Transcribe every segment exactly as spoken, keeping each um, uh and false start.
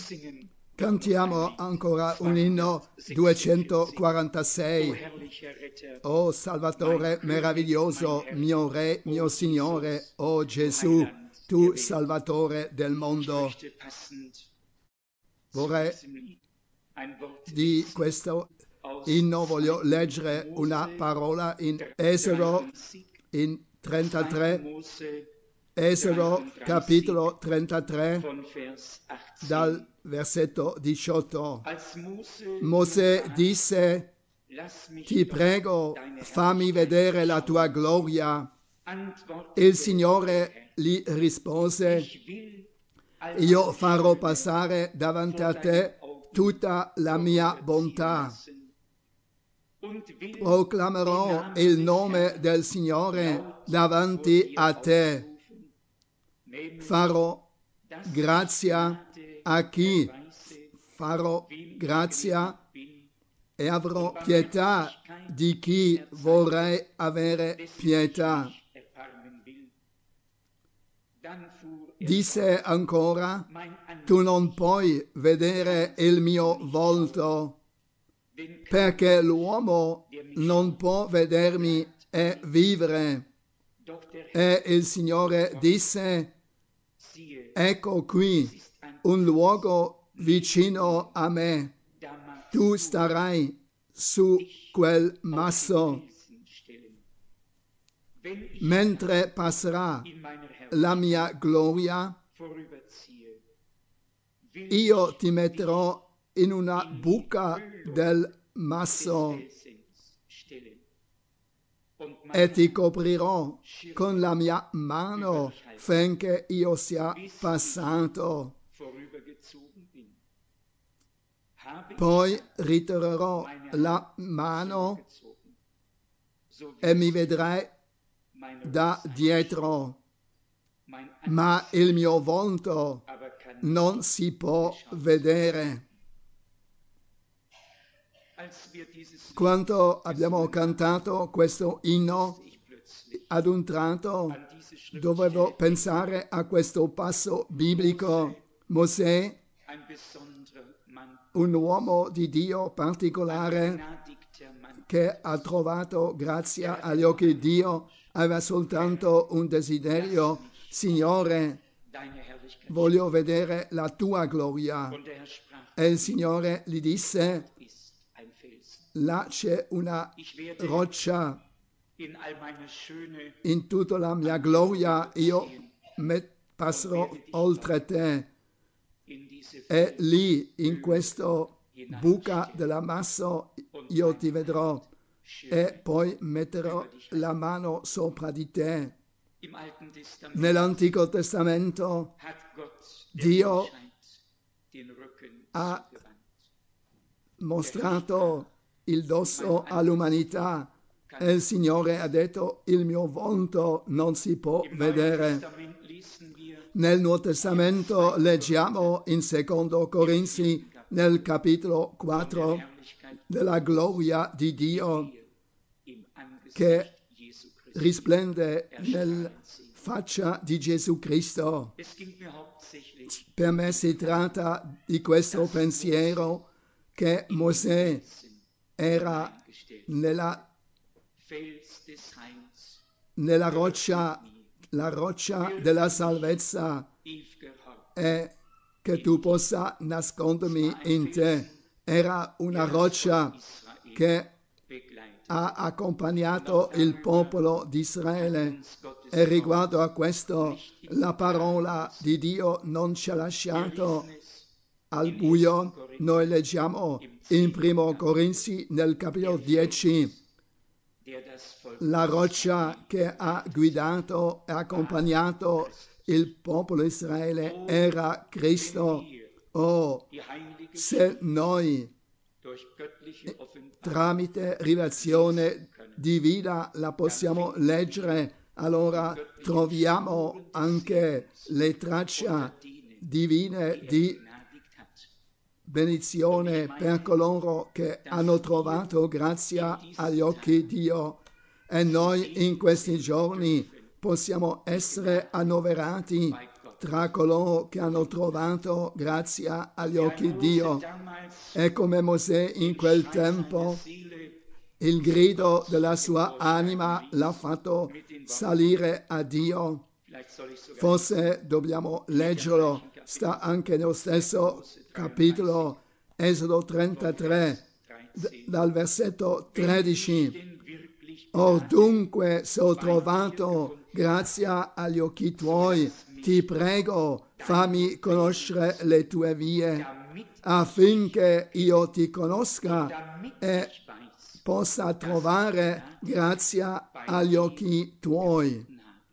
Cantiamo ancora un inno duecentoquarantasei. Oh Salvatore meraviglioso, mio Re, mio Signore, oh Gesù, tu Salvatore del mondo. Vorrei di questo inno voglio leggere una parola in Esodo in trentatré, Esodo capitolo trentatré, dal versetto diciotto. Mosè disse: ti prego, fammi vedere la tua gloria. Il Signore gli rispose: io farò passare davanti a te tutta la mia bontà. Proclamerò il nome del Signore davanti a te. Farò grazia a chi farò grazia e avrò pietà di chi vorrei avere pietà. Disse ancora: tu non puoi vedere il mio volto, perché l'uomo non può vedermi e vivere. E il Signore disse: ecco qui un luogo vicino a me, tu starai su quel masso. Mentre passerà la mia gloria, io ti metterò in una buca del masso e ti coprirò con la mia mano finché io sia passato. Poi ritirerò la mano e mi vedrai da dietro, ma il mio volto non si può vedere. Quando abbiamo cantato questo inno, ad un tratto dovevo pensare a questo passo biblico. Mosè, un uomo di Dio particolare che ha trovato grazia agli occhi di Dio, aveva soltanto un desiderio: Signore, voglio vedere la tua gloria. E il Signore gli disse: là c'è una roccia, in tutta la mia gloria io passerò oltre te, e lì in questo buca della massa io ti vedrò e poi metterò la mano sopra di te. Nell'Antico Testamento Dio ha mostrato il dosso all'umanità e il Signore ha detto: il mio volto non si può vedere. Nel Nuovo Testamento leggiamo in Secondo Corinzi nel capitolo quattro della gloria di Dio che risplende nella faccia di Gesù Cristo. Per me si tratta di questo pensiero che Mosè era nella, nella roccia, la roccia della salvezza, e che tu possa nascondermi in te. Era una roccia che ha accompagnato il popolo di Israele, e riguardo a questo la parola di Dio non ci ha lasciato al buio. Noi leggiamo in Primo Corinzi nel capitolo dieci: la roccia che ha guidato e accompagnato il popolo di Israele era Cristo. Oh, se noi tramite rivelazione divina la possiamo leggere, allora troviamo anche le tracce divine di benedizione per coloro che hanno trovato grazia agli occhi di Dio. E noi in questi giorni possiamo essere annoverati tra coloro che hanno trovato grazia agli occhi di Dio. E come Mosè in quel tempo, il grido della sua anima l'ha fatto salire a Dio. Forse dobbiamo leggerlo, sta anche nello stesso capitolo, Esodo trentatré, d- dal versetto tredici. Or dunque, se ho trovato grazia agli occhi tuoi, ti prego, fammi conoscere le tue vie, affinché io ti conosca e possa trovare grazia agli occhi tuoi.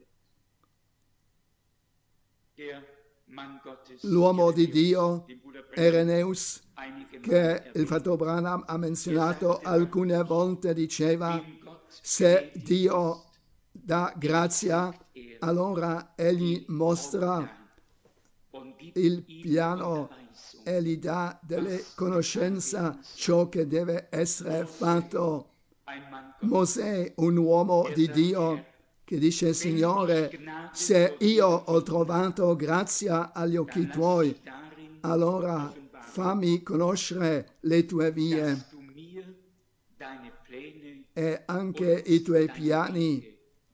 L'uomo di Dio, Irenaeus, che il fratello Branham ha menzionato alcune volte, diceva: se Dio dà grazia, allora egli mostra il piano e gli dà delle conoscenze, ciò che deve essere fatto. Mosè, un uomo di Dio, che dice: Signore, se io ho trovato grazia agli occhi tuoi, allora fammi conoscere le tue vie e anche i tuoi piani.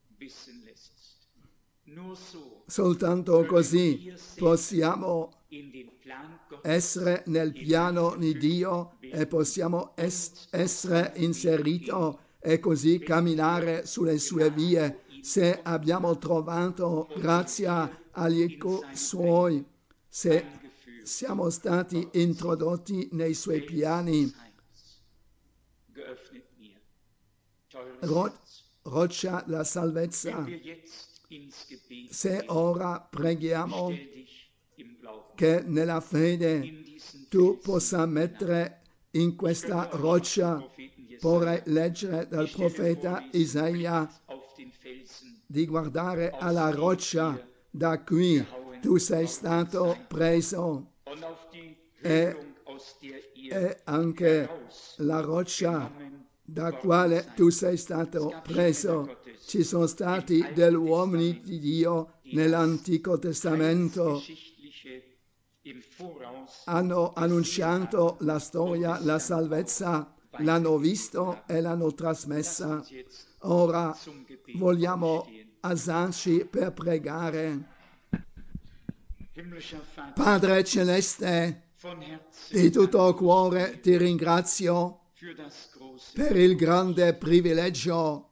Soltanto così possiamo essere nel piano di Dio e possiamo es- essere inseriti e così camminare sulle sue vie. Se abbiamo trovato grazia agli occhi suoi, se siamo stati introdotti nei suoi piani, ro- roccia la salvezza. Se ora preghiamo che nella fede tu possa mettere in questa roccia, vorrei leggere dal profeta Isaia, di guardare alla roccia da cui tu sei stato preso e, e anche la roccia da quale tu sei stato preso. Ci sono stati degli uomini di Dio nell'Antico Testamento, hanno annunciato la storia, la salvezza, l'hanno visto e l'hanno trasmessa. Ora vogliamo alzarci per pregare. Padre Celeste, di tutto cuore ti ringrazio per il grande privilegio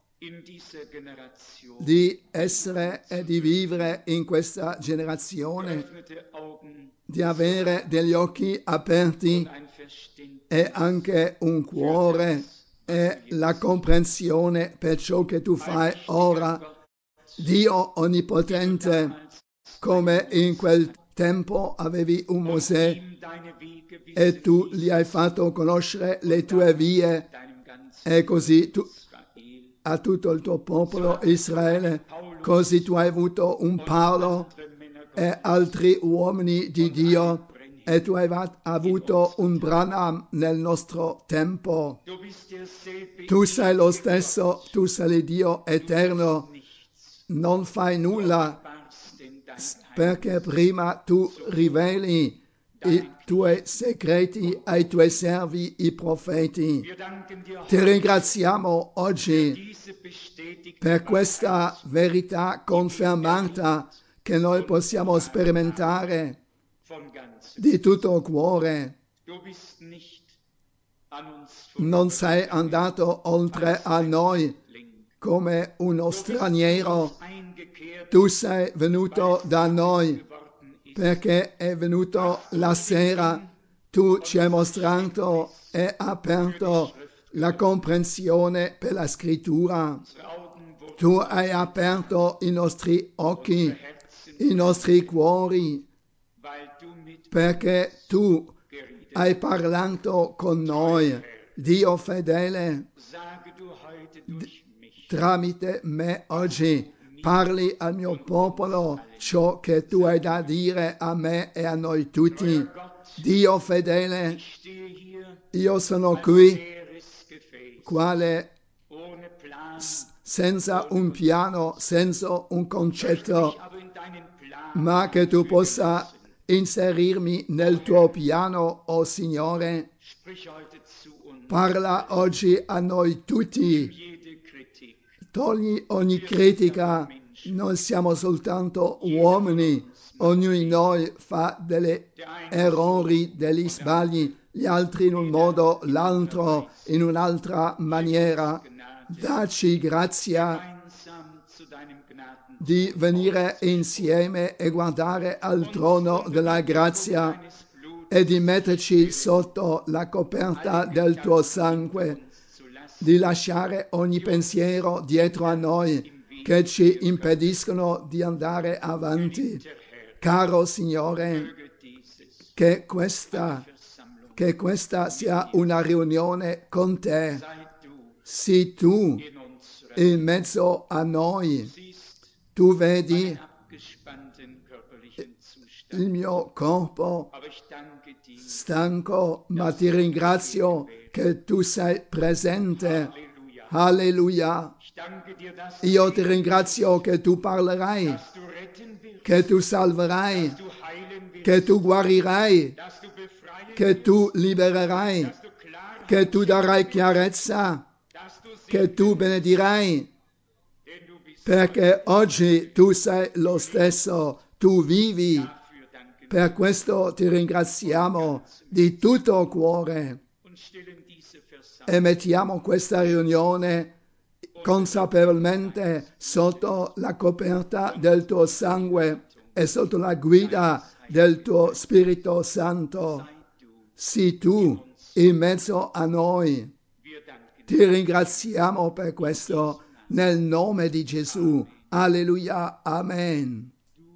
di essere e di vivere in questa generazione, di avere degli occhi aperti e anche un cuore e la comprensione per ciò che tu fai ora. Dio onnipotente, come in quel tempo avevi un Mosè e tu gli hai fatto conoscere le tue vie, e così tu, a tutto il tuo popolo Israele, così tu hai avuto un Paolo e altri uomini di Dio, e tu hai avuto un Branham nel nostro tempo. Tu sei lo stesso, tu sei Dio eterno, non fai nulla perché prima tu riveli i tuoi segreti ai tuoi servi, i profeti. Ti ringraziamo oggi per questa verità confermata che noi possiamo sperimentare di tutto cuore. Non sei andato oltre a noi come uno straniero. Tu sei venuto da noi perché è venuto la sera. Tu ci hai mostrato e aperto la comprensione per la scrittura. Tu hai aperto i nostri occhi, i nostri cuori, perché tu hai parlato con noi, Dio fedele. Tramite me oggi parli al mio popolo ciò che tu hai da dire a me e a noi tutti. Dio fedele, io sono qui quale senza un piano, senza un concetto, ma che tu possa inserirmi nel tuo piano, o oh Signore. Parla oggi a noi tutti. Togli ogni critica, non siamo soltanto uomini, ognuno di noi fa degli errori, degli sbagli, gli altri in un modo, l'altro in un'altra maniera. Dacci grazia di venire insieme e guardare al trono della grazia e di metterci sotto la coperta del tuo sangue, di lasciare ogni pensiero dietro a noi che ci impediscono di andare avanti. Caro Signore, che questa, che questa sia una riunione con te. Sii tu in mezzo a noi. Tu vedi il mio corpo stanco, ma ti ringrazio che tu sei presente. Alleluia. Io ti ringrazio che tu parlerai, che tu salverai, che tu guarirai, che tu libererai, che tu darai chiarezza, che tu benedirai, perché oggi tu sei lo stesso, tu vivi. Per questo ti ringraziamo di tutto cuore e mettiamo questa riunione consapevolmente sotto la coperta del tuo sangue e sotto la guida del tuo Spirito Santo. Sii tu in mezzo a noi. Ti ringraziamo per questo nel nome di Gesù. Alleluia. Amen.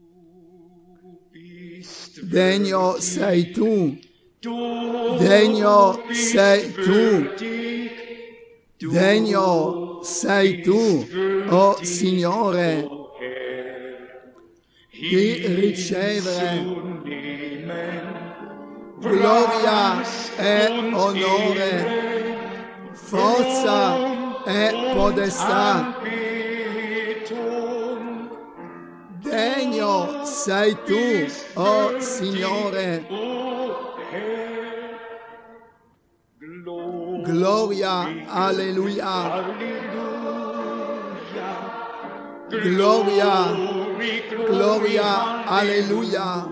Degno sei tu, degno sei tu, degno sei tu, o oh Signore, di ricevere gloria e onore, forza e podestà. Degno sei tu, o oh Signore. Gloria, alleluia. Gloria, gloria, alleluia.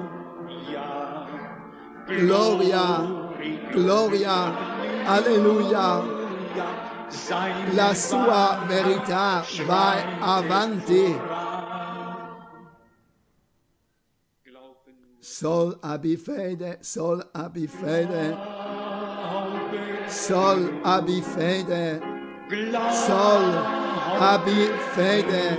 Gloria, gloria, alleluia. La sua verità va avanti. Sol abbi fede, sol abbi fede, sol abbi fede, sol abbi fede.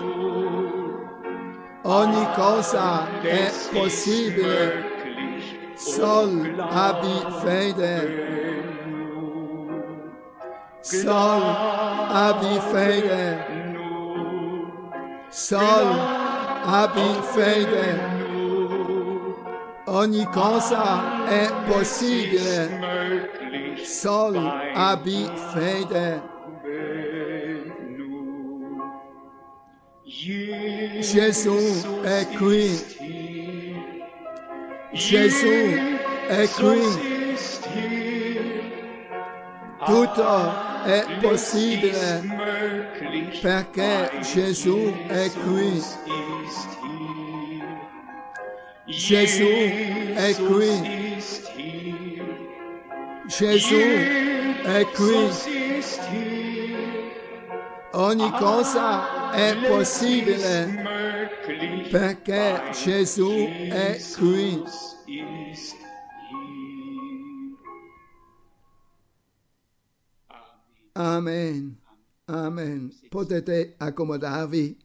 Ogni cosa è possibile. Sol abbi fede, sol abbi fede, sol abbi fede. Ogni cosa è possibile. Sol abbi fede. Gesù è qui. Gesù è qui. Tutto è possibile perché Gesù è qui. Gesù è qui. Gesù è qui. Ogni cosa è possibile perché Gesù è qui. Amen. Amen. Potete accomodarvi.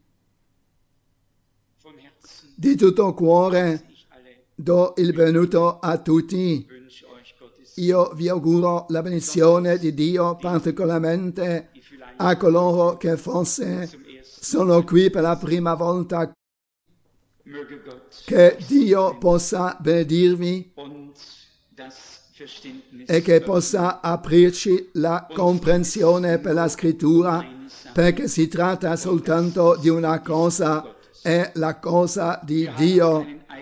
Di tutto cuore do il benvenuto a tutti. Io vi auguro la benedizione di Dio, particolarmente a coloro che forse sono qui per la prima volta. Che Dio possa benedirvi e che possa aprirci la comprensione per la scrittura, perché si tratta soltanto di una cosa, è la cosa di Dio,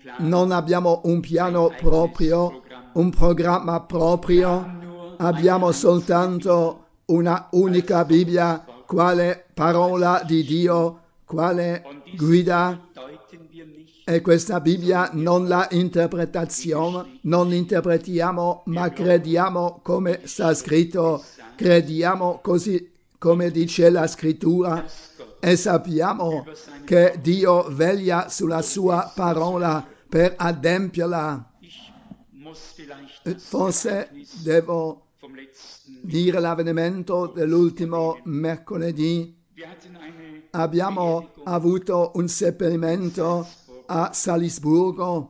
non abbiamo un piano proprio, un programma proprio, abbiamo soltanto una unica Bibbia, quale parola di Dio, quale guida. E questa Bibbia non la interpretazione, non interpretiamo, ma crediamo come sta scritto, crediamo così come dice la scrittura e sappiamo che Dio veglia sulla sua parola per adempierla. Forse devo dire l'avvenimento dell'ultimo mercoledì. Abbiamo avuto un seppellimento a Salisburgo,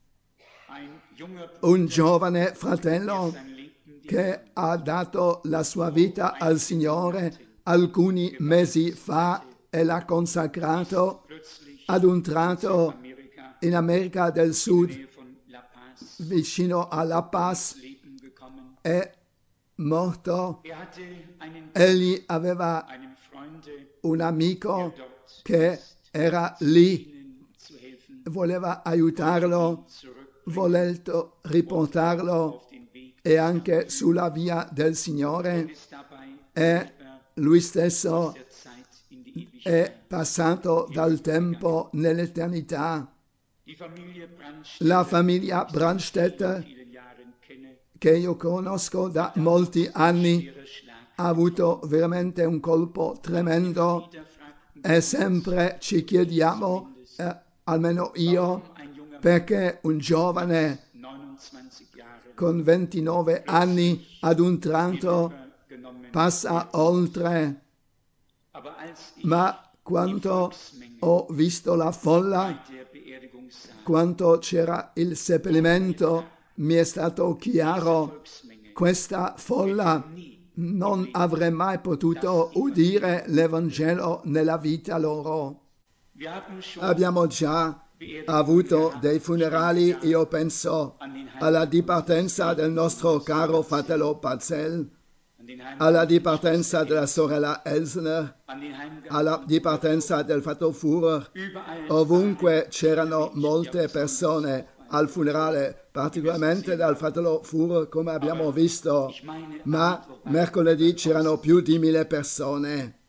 un giovane fratello che ha dato la sua vita al Signore alcuni mesi fa e l'ha consacrato. Ad un tratto in America del Sud, vicino a La Paz, è morto. Egli aveva un amico che era lì, voleva aiutarlo, volendo riportarlo e anche sulla via del Signore, e lui stesso è passato dal tempo nell'eternità. La famiglia Brandstetter, che io conosco da molti anni, ha avuto veramente un colpo tremendo e sempre ci chiediamo, eh, almeno io, perché un giovane con ventinove anni ad un tratto passa oltre. Ma quando ho visto la folla, quando c'era il seppellimento, mi è stato chiaro, questa folla non avrei mai potuto udire l'Evangelo nella vita loro. Abbiamo già avuto dei funerali, io penso alla dipartenza del nostro caro fratello Pazel, alla dipartenza della sorella Elsner, alla dipartenza del fratello Führer. Ovunque c'erano molte persone al funerale, particolarmente dal fratello Führer, come abbiamo visto, ma mercoledì c'erano più di mille persone.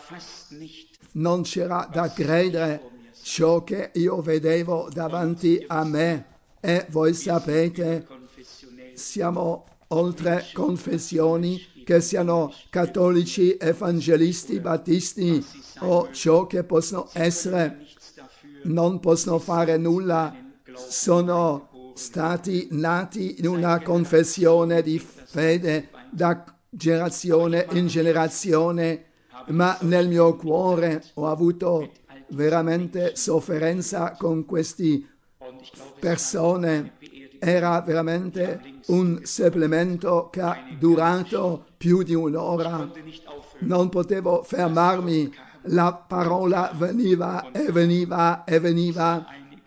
Non c'era da credere ciò che io vedevo davanti a me, e voi sapete, siamo oltre confessioni, che siano cattolici, evangelisti, battisti o ciò che possono essere, non possono fare nulla, sono stati nati in una confessione di fede da generazione in generazione, ma nel mio cuore ho avuto veramente sofferenza con queste persone. Era veramente un seppellimento che ha durato più di un'ora. Non potevo fermarmi, la parola veniva e veniva e veniva.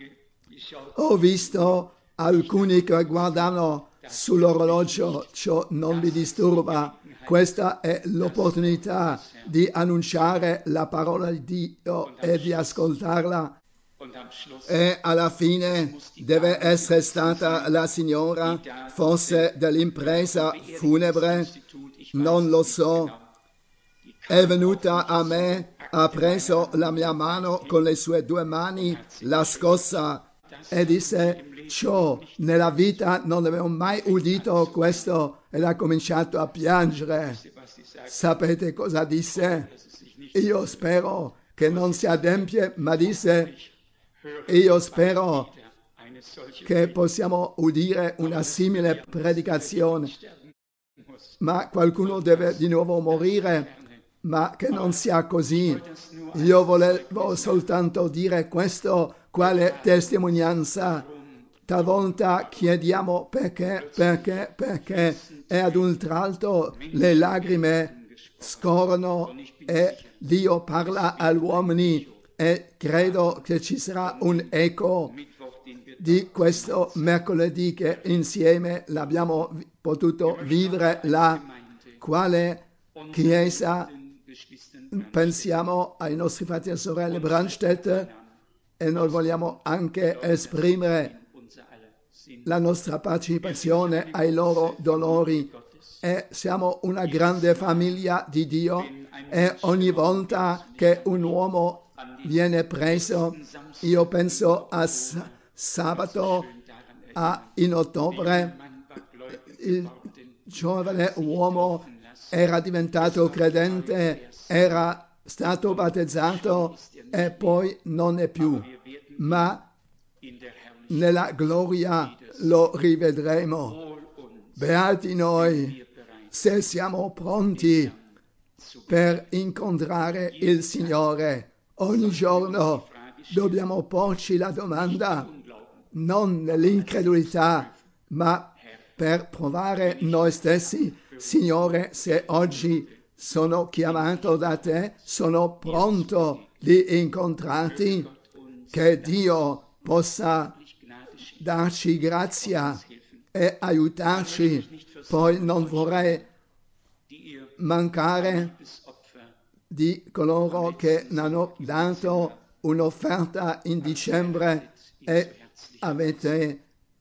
Ho visto alcuni che guardano sull'orologio, ciò non mi disturba. Questa è l'opportunità di annunciare la parola di Dio e di ascoltarla. E alla fine deve essere stata la signora, forse dell'impresa funebre, non lo so. È venuta a me, ha preso la mia mano con le sue due mani, l'ha scossa e disse: ciò nella vita non avevo mai udito questo, e ha cominciato a piangere. Sapete cosa disse? Io spero che non si adempie, ma disse: io spero che possiamo udire una simile predicazione, ma qualcuno deve di nuovo morire, ma che non sia così. Io volevo soltanto dire questo, quale testimonianza. Talvolta chiediamo perché, perché, perché, e ad un tratto le lacrime scorrono e Dio parla agli uomini, e credo che ci sarà un eco di questo mercoledì che insieme l'abbiamo potuto vivere là. Quale Chiesa? Pensiamo ai nostri fratelli e sorelle Brandstetter, e noi vogliamo anche esprimere la nostra partecipazione ai loro dolori. E siamo una grande famiglia di Dio e ogni volta che un uomo viene preso, io penso a sabato a, in ottobre, il giovane uomo era diventato credente, era stato battezzato e poi non è più, ma nella gloria lo rivedremo. Beati noi se siamo pronti per incontrare il Signore. Ogni giorno dobbiamo porci la domanda, non nell'incredulità, ma per provare noi stessi. Signore, se oggi sono chiamato da te, sono pronto di incontrarti, che Dio possa darci grazia e aiutarci. Poi non vorrei mancare di coloro che hanno dato un'offerta in dicembre e avete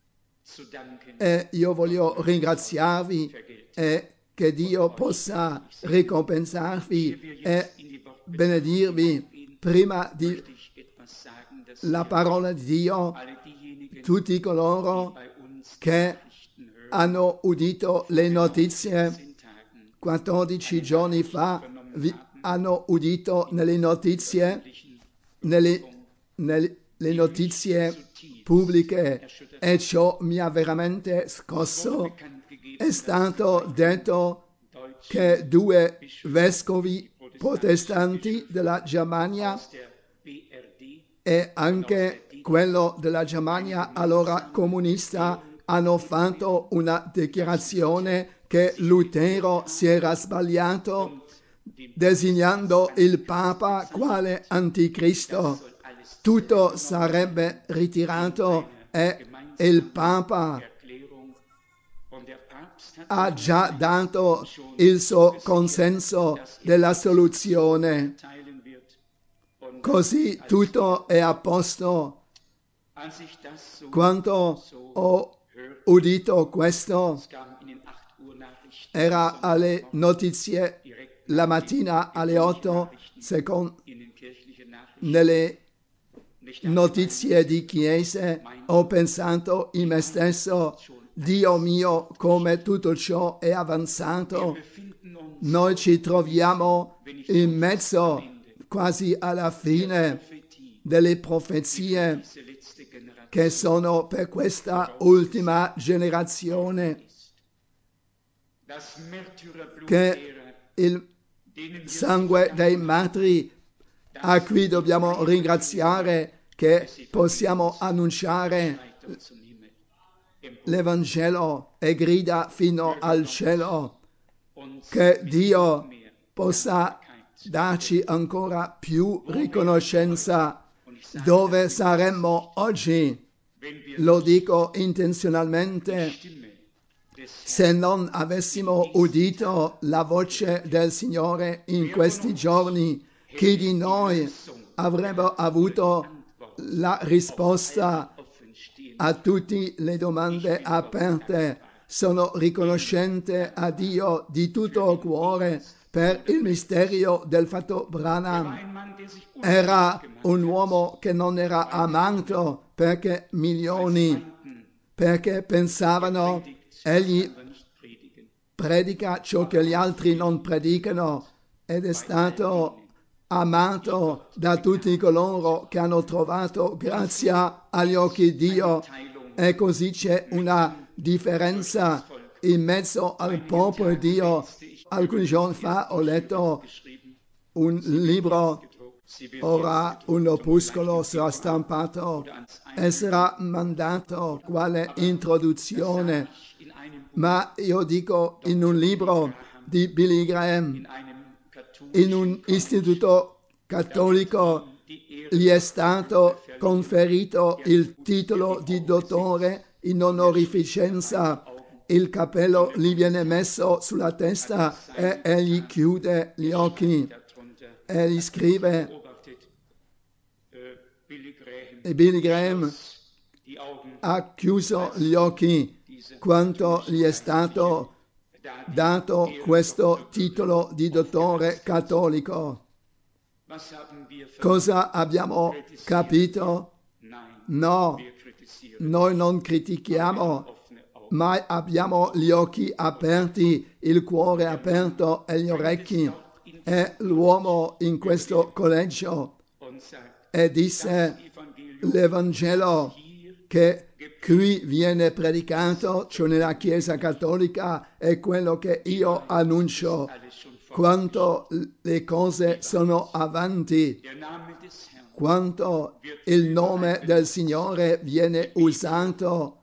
e io voglio ringraziarvi e che Dio possa ricompensarvi e benedirvi. Prima di la parola di Dio, tutti coloro che hanno udito le notizie quattordici giorni fa, vi hanno udito nelle notizie, nelle, nelle notizie pubbliche, e ciò mi ha veramente scosso. È stato detto che due vescovi protestanti della Germania e anche quello della Germania allora comunista hanno fatto una dichiarazione che Lutero si era sbagliato designando il Papa quale anticristo. Tutto sarebbe ritirato e il Papa ha già dato il suo consenso della soluzione. Così tutto è a posto. Quando ho udito questo, era alle notizie la mattina alle otto, secondo nelle notizie di chiese, ho pensato in me stesso, Dio mio, come tutto ciò è avanzato. Noi ci troviamo in mezzo, quasi alla fine, delle profezie che sono per questa ultima generazione, che il sangue dei martiri a cui dobbiamo ringraziare, che possiamo annunciare l'Evangelo e grida fino al cielo, che Dio possa darci ancora più riconoscenza. Dove saremmo oggi, lo dico intenzionalmente, se non avessimo udito la voce del Signore in questi giorni? Chi di noi avrebbe avuto la risposta a tutte le domande aperte? Sono riconoscente a Dio di tutto cuore per il mistero del fatto Branham. Era un uomo che non era amato perché milioni, perché pensavano egli predica ciò che gli altri non predicano, ed è stato amato da tutti coloro che hanno trovato grazia agli occhi di Dio. E così c'è una differenza in mezzo al popolo di Dio. Alcuni giorni fa ho letto un libro, ora un opuscolo sarà stampato e sarà mandato quale introduzione, ma io dico in un libro di Billy Graham, in un istituto cattolico gli è stato conferito il titolo di dottore in onorificenza. Il cappello gli viene messo sulla testa e egli chiude gli occhi e gli scrive: Billy Graham ha chiuso gli occhi quando gli è stato dato questo titolo di dottore cattolico. Cosa abbiamo capito? No, noi non critichiamo, ma abbiamo gli occhi aperti, il cuore aperto e gli orecchi. E l'uomo in questo collegio e disse: l'Evangelo che qui viene predicato, cioè nella Chiesa Cattolica, è quello che io annuncio. Quanto le cose sono avanti, quanto il nome del Signore viene usato.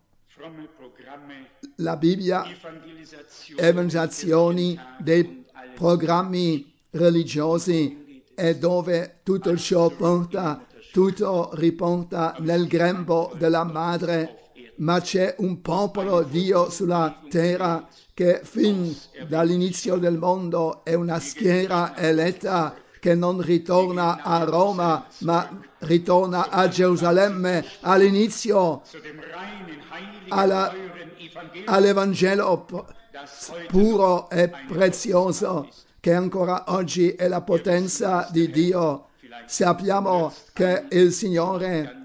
La Bibbia, evangelizzazioni dei programmi religiosi, è dove tutto ciò porta, tutto riporta nel grembo della madre, ma c'è un popolo Dio sulla terra che fin dall'inizio del mondo è una schiera eletta che non ritorna a Roma, ma ritorna a Gerusalemme, all'inizio, alla, all'Evangelo puro e prezioso, che ancora oggi è la potenza di Dio. Sappiamo che il Signore,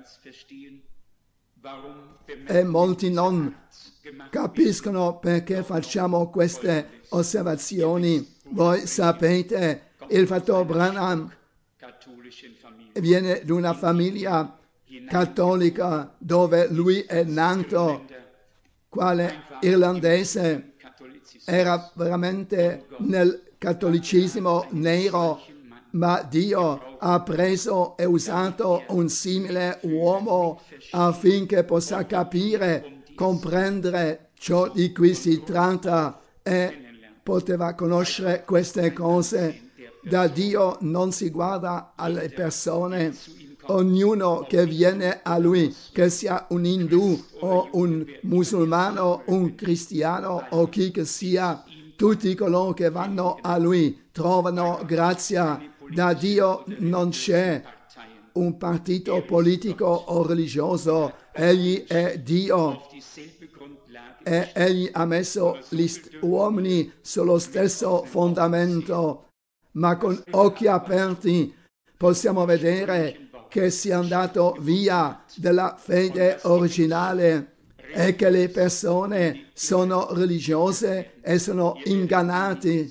e molti non capiscono perché facciamo queste osservazioni. Voi sapete, il fattore Branham viene da una famiglia cattolica dove lui è nato, quale irlandese, era veramente nel cattolicesimo nero, ma Dio ha preso e usato un simile uomo affinché possa capire, comprendere ciò di cui si tratta e poteva conoscere queste cose. Da Dio non si guarda alle persone. Ognuno che viene a Lui, che sia un indù o un musulmano, un cristiano o chi che sia, tutti coloro che vanno a Lui trovano grazia. Da Dio non c'è un partito politico o religioso, Egli è Dio e Egli ha messo gli uomini sullo stesso fondamento, ma con occhi aperti possiamo vedere che si è andato via dalla fede originale e che le persone sono religiose e sono ingannate.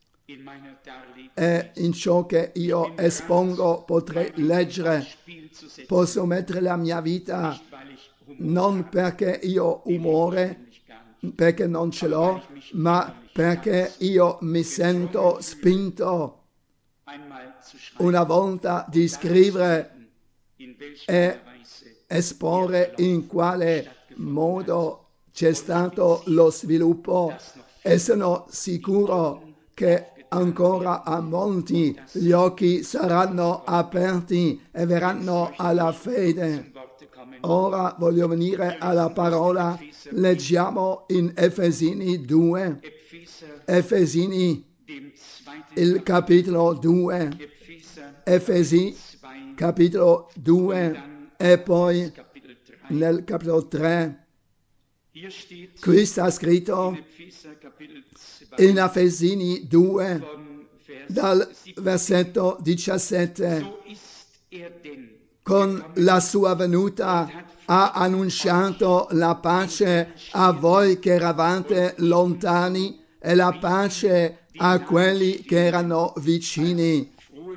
E in ciò che io espongo potrei leggere, posso mettere la mia vita non perché io ho umore, perché non ce l'ho, ma perché io mi sento spinto una volta di scrivere e esporre in quale modo c'è stato lo sviluppo, e sono sicuro che ancora a molti gli occhi saranno aperti e verranno alla fede. Ora voglio venire alla parola. Leggiamo in Efesini due, Efesini il capitolo due, Efesi capitolo due e poi nel capitolo tre. Qui sta scritto in Efesini due dal versetto diciassette: con la sua venuta ha annunciato la pace a voi che eravate lontani e la pace a quelli che erano vicini.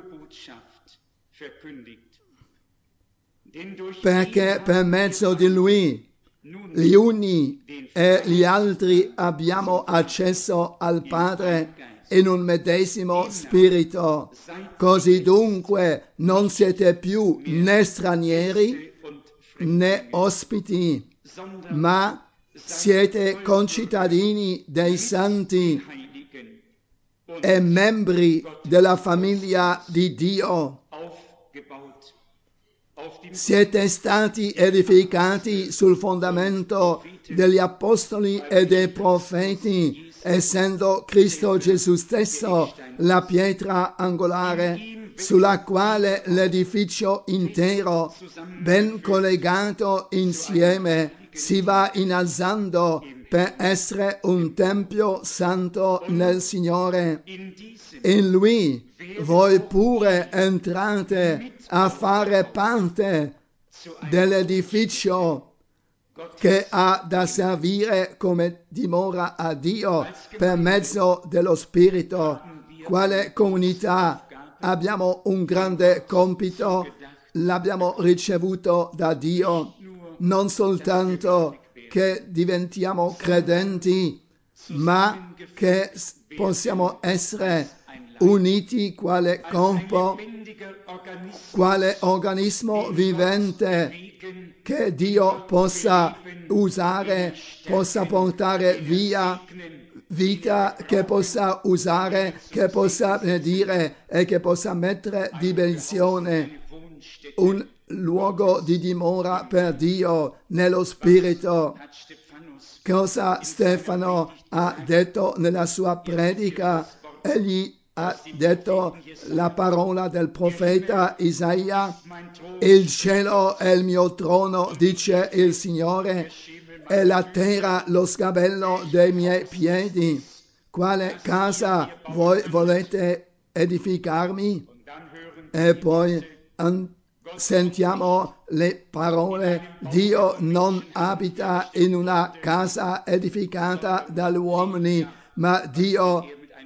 Perché per mezzo di lui gli uni e gli altri abbiamo accesso al Padre in un medesimo spirito. Così dunque non siete più né stranieri né ospiti, ma siete concittadini dei santi e membri della famiglia di Dio. Siete stati edificati sul fondamento degli apostoli e dei profeti, essendo Cristo Gesù stesso la pietra angolare. sulla quale l'edificio intero, ben collegato insieme, si va innalzando per essere un tempio santo nel Signore. In Lui voi pure entrate a fare parte dell'edificio che ha da servire come dimora a Dio per mezzo dello Spirito. Quale comunità abbiamo un grande compito, l'abbiamo ricevuto da Dio, non soltanto che diventiamo credenti, ma che possiamo essere uniti quale corpo, quale organismo vivente che Dio possa usare, possa portare via vita, che possa usare, che possa benedire e che possa mettere di benedizione, un luogo di dimora per Dio nello Spirito. Cosa Stefano ha detto nella sua predica? Egli ha detto la parola del profeta Isaia: il cielo è il mio trono, dice il Signore, e la terra lo sgabello dei miei piedi. Quale casa voi volete edificarmi? E poi an- sentiamo le parole: Dio non abita in una casa edificata dagli uomini, ma Dio,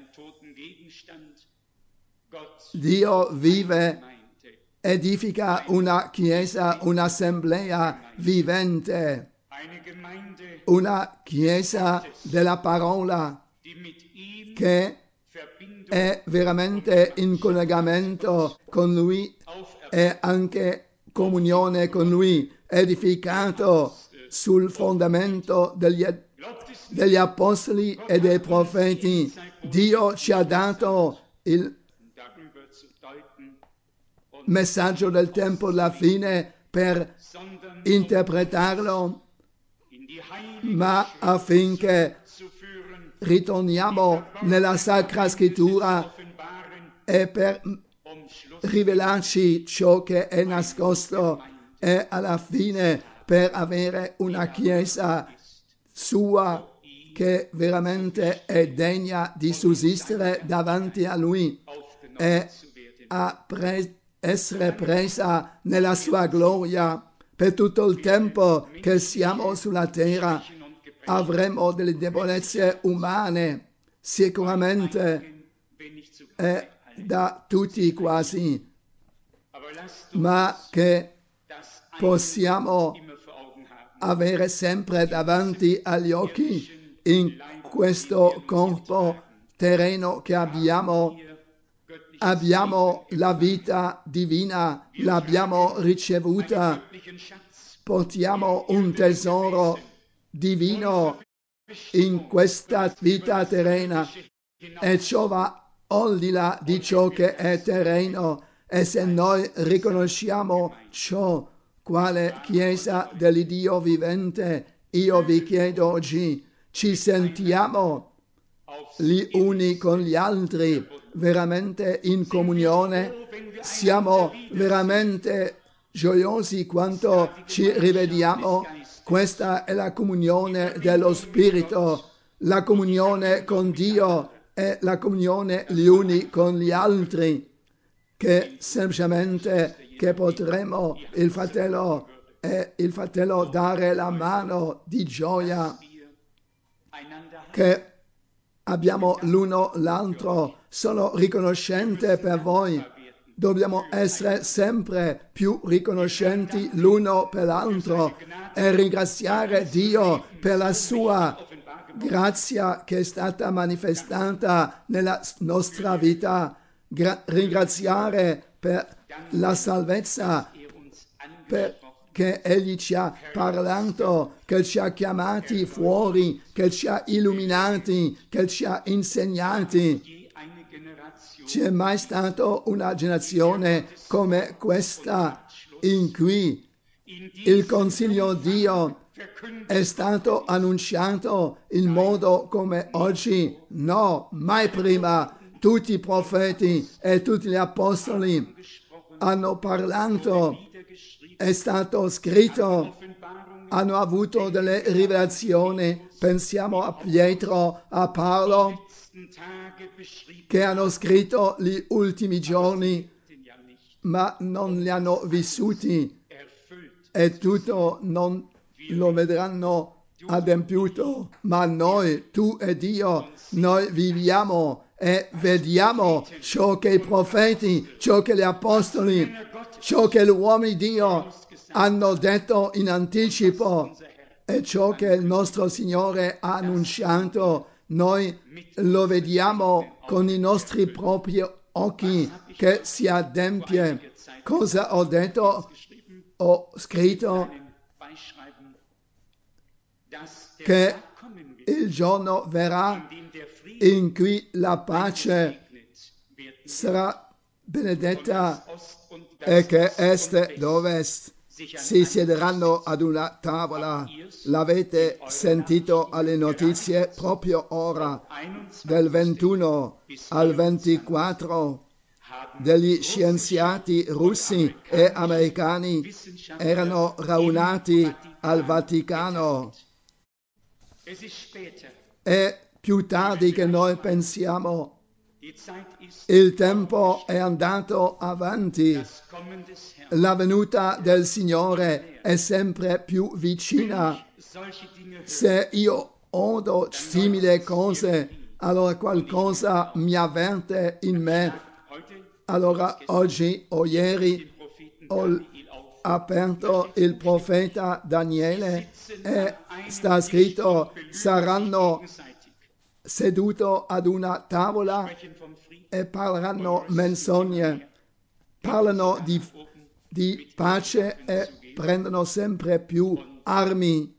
Dio vive, edifica una chiesa, un'assemblea vivente, una chiesa della parola che è veramente in collegamento con Lui e anche comunione con Lui, edificato sul fondamento degli, degli apostoli e dei profeti. Dio ci ha dato il messaggio del tempo della fine per interpretarlo, ma affinché ritorniamo nella Sacra Scrittura e per rivelarci ciò che è nascosto e alla fine per avere una Chiesa sua che veramente è degna di sussistere davanti a Lui e a pre- essere presa nella sua gloria. Per tutto il tempo che siamo sulla terra avremo delle debolezze umane, sicuramente, e da tutti quasi, ma che possiamo avere sempre davanti agli occhi in questo corpo terreno che abbiamo. Abbiamo la vita divina, l'abbiamo ricevuta, portiamo un tesoro divino in questa vita terrena e ciò va al di là di ciò che è terreno. E se noi riconosciamo ciò, quale Chiesa dell'Iddio vivente, io vi chiedo oggi, ci sentiamo gli uni con gli altri veramente in comunione? Siamo veramente gioiosi quando ci rivediamo? Questa è la comunione dello Spirito, la comunione con Dio e la comunione gli uni con gli altri, che semplicemente che potremo il fratello e il fratello dare la mano di gioia, che abbiamo l'uno l'altro. Sono riconoscente per voi. Dobbiamo essere sempre più riconoscenti l'uno per l'altro e ringraziare Dio per la sua grazia che è stata manifestata nella nostra vita. Gra- ringraziare per la salvezza, perché Egli ci ha parlato, che ci ha chiamati fuori, che ci ha illuminati, che ci ha insegnati. C'è mai stata una generazione come questa in cui il consiglio di Dio è stato annunciato in modo come oggi? No, mai prima tutti i profeti e tutti gli apostoli hanno parlato, è stato scritto, hanno avuto delle rivelazioni. Pensiamo a Pietro, a Paolo, che hanno scritto gli ultimi giorni, ma non li hanno vissuti e tutto non lo vedranno adempiuto. Ma noi, tu ed io, noi viviamo e vediamo ciò che i profeti, ciò che gli apostoli, ciò che gli uomini di Dio hanno detto in anticipo e ciò che il nostro Signore ha annunciato. Noi lo vediamo con i nostri propri occhi che si adempie. Cosa ho detto? Ho scritto che il giorno verrà in cui la pace sarà benedetta e che est ed ovest si siederanno ad una tavola. L'avete sentito alle notizie proprio ora, del ventuno al ventiquattro, degli scienziati russi e americani erano radunati al Vaticano. E più tardi che noi pensiamo, il tempo è andato avanti, la venuta del Signore è sempre più vicina. Se io odo simili cose, allora qualcosa mi avverte in me. Allora oggi o ieri ho aperto il profeta Daniele e sta scritto: saranno seduti ad una tavola e parleranno menzogne, parlano di, di pace e prendono sempre più armi.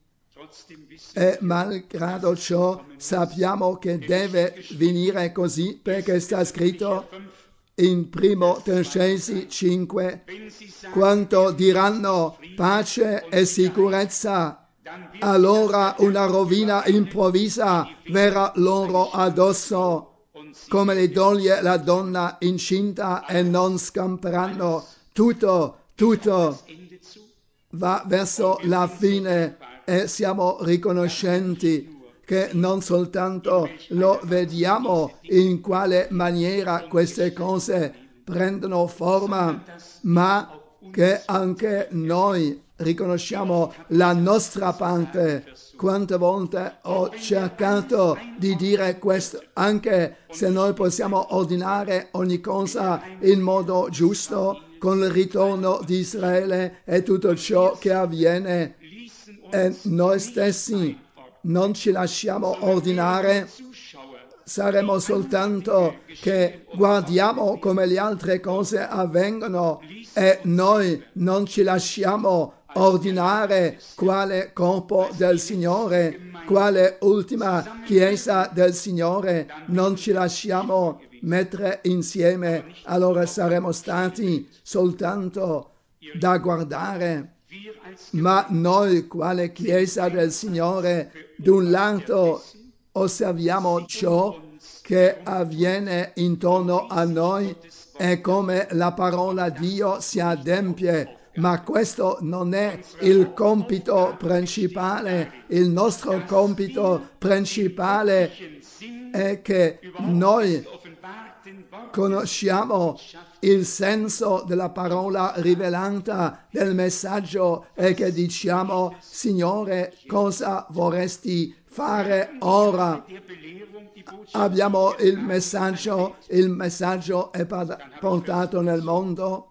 E malgrado ciò sappiamo che deve venire così, perché sta scritto in primo Tessalonicesi cinque: quanto diranno pace e sicurezza, allora una rovina improvvisa verrà loro addosso, come le doglie la donna incinta, e non scamperanno. Tutto, tutto va verso la fine e siamo riconoscenti che non soltanto lo vediamo in quale maniera queste cose prendono forma, ma che anche noi riconosciamo la nostra parte. Quante volte ho cercato di dire questo, anche se noi possiamo ordinare ogni cosa in modo giusto, con il ritorno di Israele e tutto ciò che avviene, e noi stessi non ci lasciamo ordinare, saremo soltanto che guardiamo come le altre cose avvengono e noi non ci lasciamo ordinare quale corpo del Signore, quale ultima chiesa del Signore, non ci lasciamo mettere insieme, allora saremo stati soltanto da guardare. Ma noi, quale Chiesa del Signore, d'un lato osserviamo ciò che avviene intorno a noi e come la parola di Dio si adempie, ma questo non è il compito principale. Il nostro compito principale è che noi conosciamo il senso della parola rivelata, del messaggio, e che diciamo: Signore, cosa vorresti fare ora? Abbiamo il messaggio, il messaggio è portato nel mondo.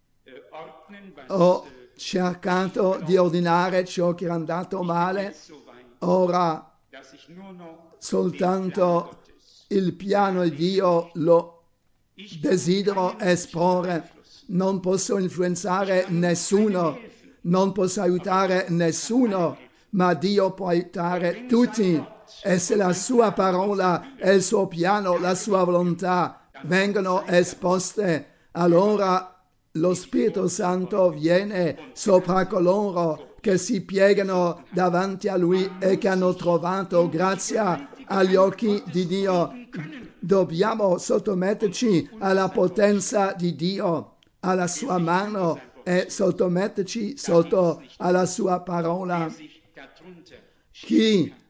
Ho cercato di ordinare ciò che è andato male, ora soltanto il piano di Dio lo desidero esporre. Non posso influenzare nessuno, non posso aiutare nessuno, ma Dio può aiutare tutti. E se la sua parola e il suo piano, la sua volontà vengono esposte, allora lo Spirito Santo viene sopra coloro che si piegano davanti a Lui e che hanno trovato grazia agli occhi di Dio. dobbiamo sottometterci alla potenza di Dio, alla sua mano e sottometterci sotto alla sua parola. Chi,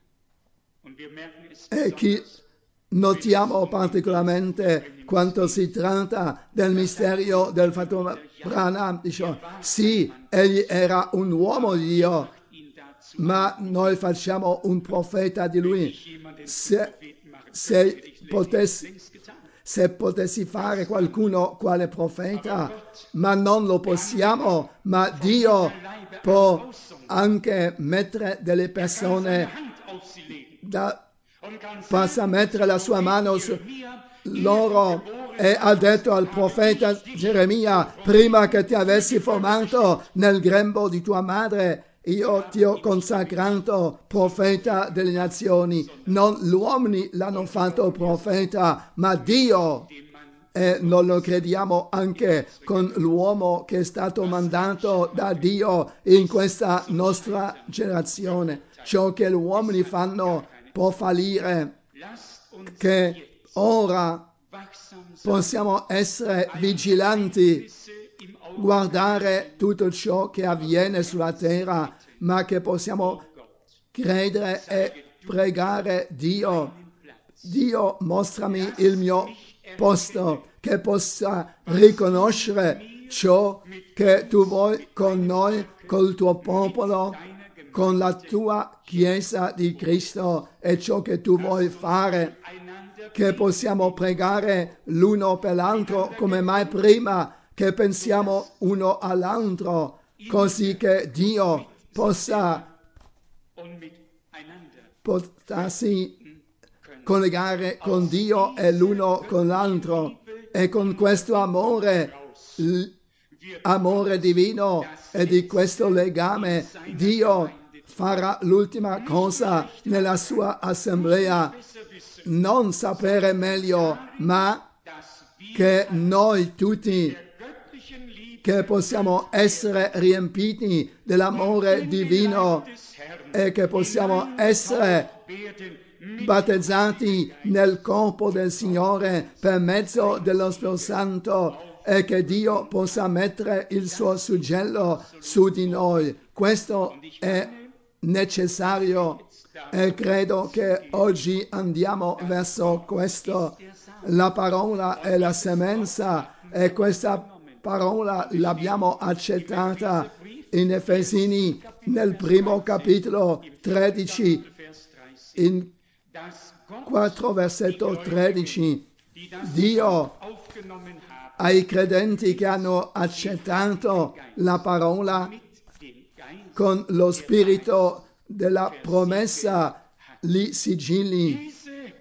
e chi notiamo particolarmente quando si tratta del mistero del fratello Branham, dice, sì, egli era un uomo di Dio, ma noi facciamo un profeta di lui. Se, se, potessi, se potessi fare qualcuno quale profeta, ma non lo possiamo, ma Dio può anche mettere delle persone da possa mettere la sua mano su loro e ha detto al profeta Geremia: prima che ti avessi formato nel grembo di tua madre, io ti ho consacrato profeta delle nazioni. Non gli uomini l'hanno fatto profeta, ma Dio. E non lo crediamo anche con l'uomo che è stato mandato da Dio in questa nostra generazione. Ciò che gli uomini fanno può fallire, che ora possiamo essere vigilanti, guardare tutto ciò che avviene sulla terra, ma che possiamo credere e pregare Dio. Dio, mostrami il mio posto, che possa riconoscere ciò che tu vuoi con noi, col tuo popolo, con la tua Chiesa di Cristo e ciò che tu vuoi fare, che possiamo pregare l'uno per l'altro come mai prima, che pensiamo uno all'altro, così che Dio possa potersi collegare con Dio e l'uno con l'altro, e con questo amore, l'amore divino e di questo legame, Dio farà l'ultima cosa nella sua assemblea, non sapere meglio, ma che noi tutti, che possiamo essere riempiti dell'amore divino e che possiamo essere battezzati nel corpo del Signore per mezzo dello Spirito Santo, e che Dio possa mettere il suo suggello su di noi. Questo è necessario e credo che oggi andiamo verso questo. La parola è la semenza e questa parola l'abbiamo accettata in Efesini nel primo capitolo tredici, in quattro versetto tredici. Dio ai credenti che hanno accettato la parola con lo spirito della promessa li sigilli.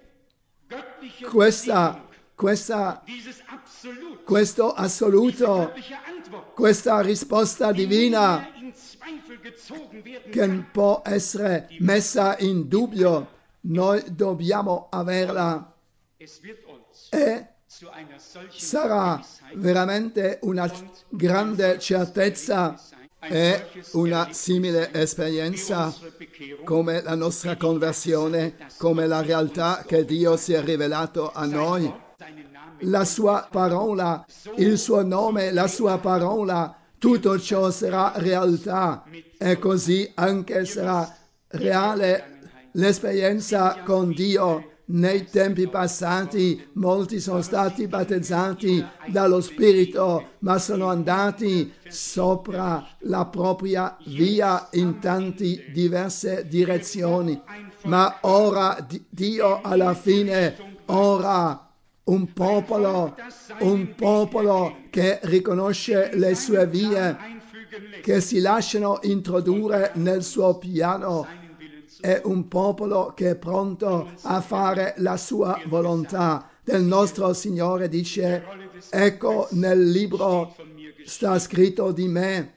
Questa, questa, questo assoluto, questa risposta divina che può essere messa in dubbio, noi dobbiamo averla, e sarà veramente una grande certezza e una simile esperienza come la nostra conversione, come la realtà che Dio si è rivelato a noi. La sua parola, il suo nome, la sua parola, tutto ciò sarà realtà, e così anche sarà reale l'esperienza con Dio. Nei tempi passati molti sono stati battezzati dallo Spirito, ma sono andati sopra la propria via in tante diverse direzioni. Ma ora Dio alla fine ora un popolo, un popolo che riconosce le sue vie, che si lasciano introdurre nel suo piano. È un popolo che è pronto a fare la sua volontà. Del nostro Signore dice: ecco, nel libro sta scritto di me,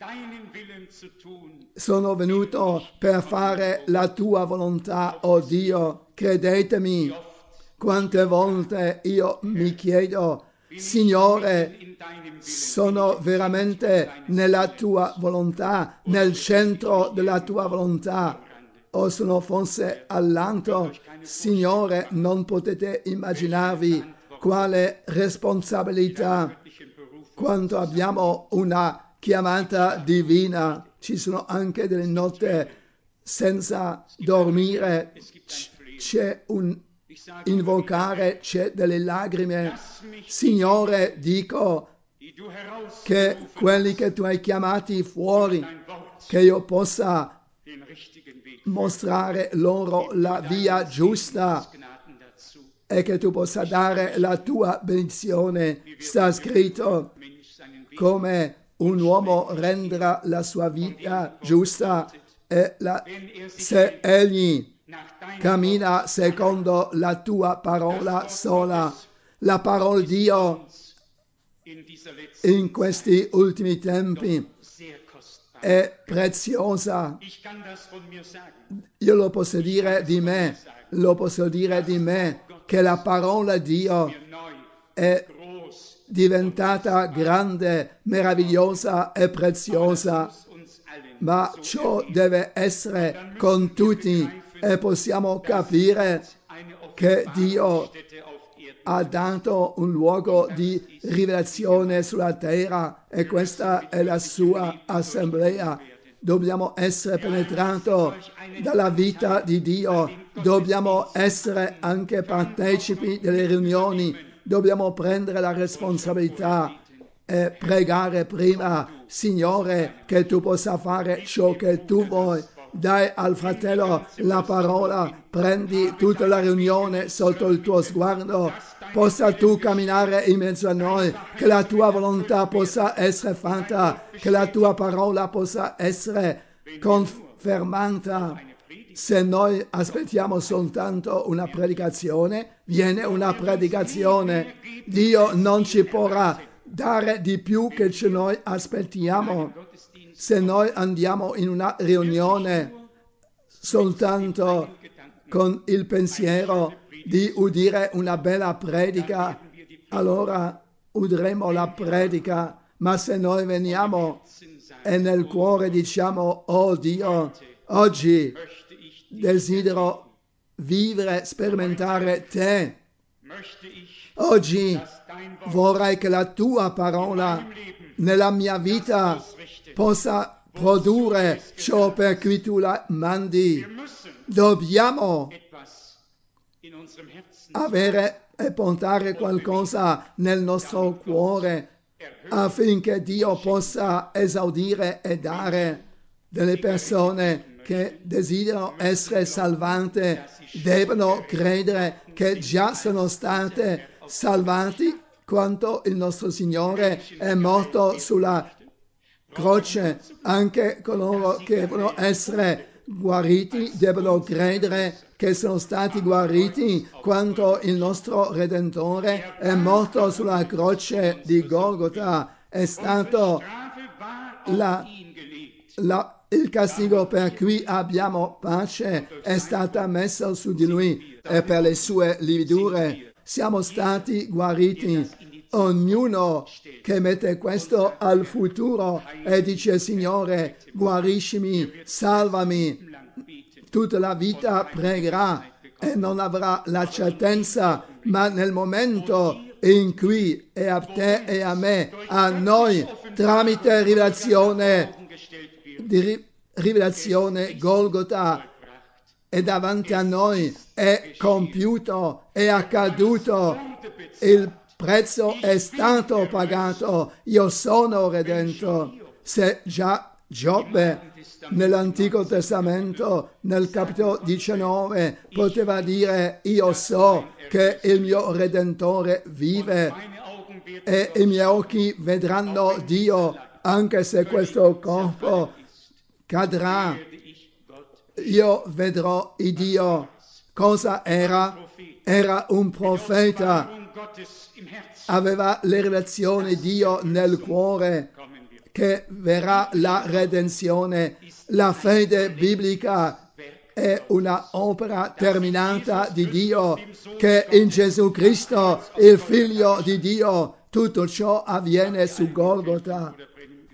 sono venuto per fare la tua volontà, o Dio. Credetemi, quante volte io mi chiedo: Signore, sono veramente nella tua volontà, nel centro della tua volontà, o sono forse all'anto. Signore, non potete immaginarvi quale responsabilità quando abbiamo una chiamata divina. Ci sono anche delle notti senza dormire, c'è un invocare, c'è delle lacrime. Signore, dico che quelli che tu hai chiamati fuori, che io possa mostrare loro la via giusta e che tu possa dare la tua benedizione. Sta scritto come un uomo renderà la sua vita giusta e la, se egli cammina secondo la tua parola sola. La parola di Dio in questi ultimi tempi è preziosa. Io lo posso dire di me, lo posso dire di me, che la parola di Dio è diventata grande, meravigliosa e preziosa, ma ciò deve essere con tutti e possiamo capire che Dio ha dato un luogo di rivelazione sulla terra e questa è la sua assemblea. Dobbiamo essere penetrati dalla vita di Dio, dobbiamo essere anche partecipi delle riunioni, dobbiamo prendere la responsabilità e pregare prima, Signore, che tu possa fare ciò che tu vuoi. Dai al fratello la parola, prendi tutta la riunione sotto il tuo sguardo, possa tu camminare in mezzo a noi, che la tua volontà possa essere fatta, che la tua parola possa essere confermata. Se noi aspettiamo soltanto una predicazione, viene una predicazione. Dio non ci potrà dare di più che noi aspettiamo. Se noi andiamo in una riunione soltanto con il pensiero di udire una bella predica, allora udremo la predica, ma se noi veniamo e nel cuore diciamo: oh Dio, oggi desidero vivere, sperimentare te, oggi vorrei che la tua parola nella mia vita possa produrre ciò per cui tu la mandi. Dobbiamo avere e portare qualcosa nel nostro cuore affinché Dio possa esaudire e dare. Delle persone che desiderano essere salvate devono credere che già sono state salvati quando il nostro Signore è morto sulla croce. Anche coloro che devono essere guariti devono credere che sono stati guariti quando il nostro Redentore è morto sulla croce di Golgota. È stato la, la, il castigo per cui abbiamo pace, è stata messa su di lui e per le sue lividure siamo stati guariti. Ognuno che mette questo al futuro e dice: Signore, guariscimi, salvami, tutta la vita pregherà e non avrà la certezza, ma nel momento in cui è a te e a me, a noi, tramite rivelazione, di rivelazione Golgota, e davanti a noi è compiuto, è accaduto, il prezzo è stato pagato, io sono redento. Se già Giobbe nell'Antico Testamento, nel capitolo diciannove, poteva dire: io so che il mio Redentore vive e i miei occhi vedranno Dio, anche se questo corpo cadrà, io vedrò il Dio. Cosa era? Era un profeta, aveva le rivelazioni di Dio nel cuore, che verrà la redenzione. La fede biblica è una opera terminata di Dio, che in Gesù Cristo, il Figlio di Dio, tutto ciò avviene su Golgota.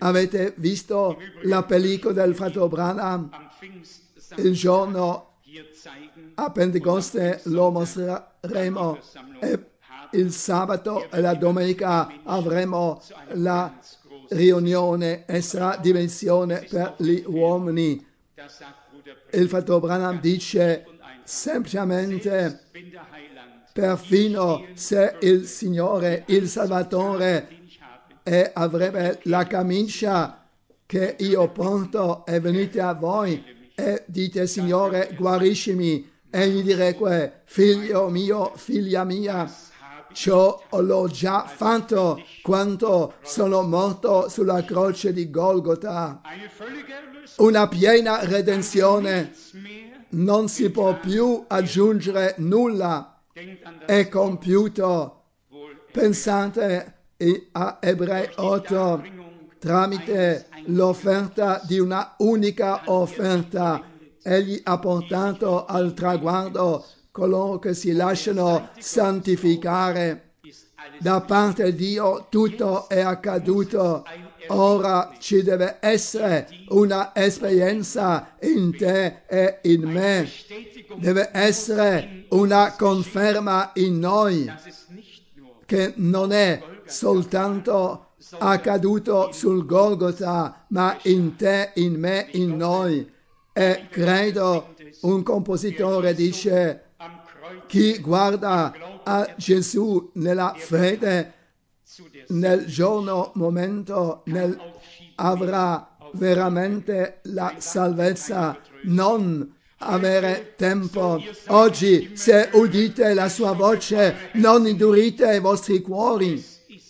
Avete visto la pellicola del fratello Branham? Il giorno a Pentecoste lo mostreremo e il sabato e la domenica avremo la riunione extra dimensione per gli uomini. Il fratello Branham dice semplicemente, perfino se il Signore, il Salvatore, e avrebbe la camicia che io porto e venite a voi e dite Signore guariscimi, e gli direte figlio mio, figlia mia, ciò l'ho già fatto quando sono morto sulla croce di Golgota. Una piena redenzione, non si può più aggiungere nulla, è compiuto. Pensate a Ebrei otto, tramite l'offerta di una unica offerta, egli ha portato al traguardo coloro che si lasciano santificare. Da parte di Dio tutto è accaduto. Ora ci deve essere una esperienza in te e in me. Deve essere una conferma in noi che non è soltanto accaduto sul Golgota, ma in te, in me, in noi. E credo un compositore dice: chi guarda a Gesù nella fede, nel giorno, momento, nel, avrà veramente la salvezza, non avere tempo. Oggi, se udite la sua voce, non indurite i vostri cuori.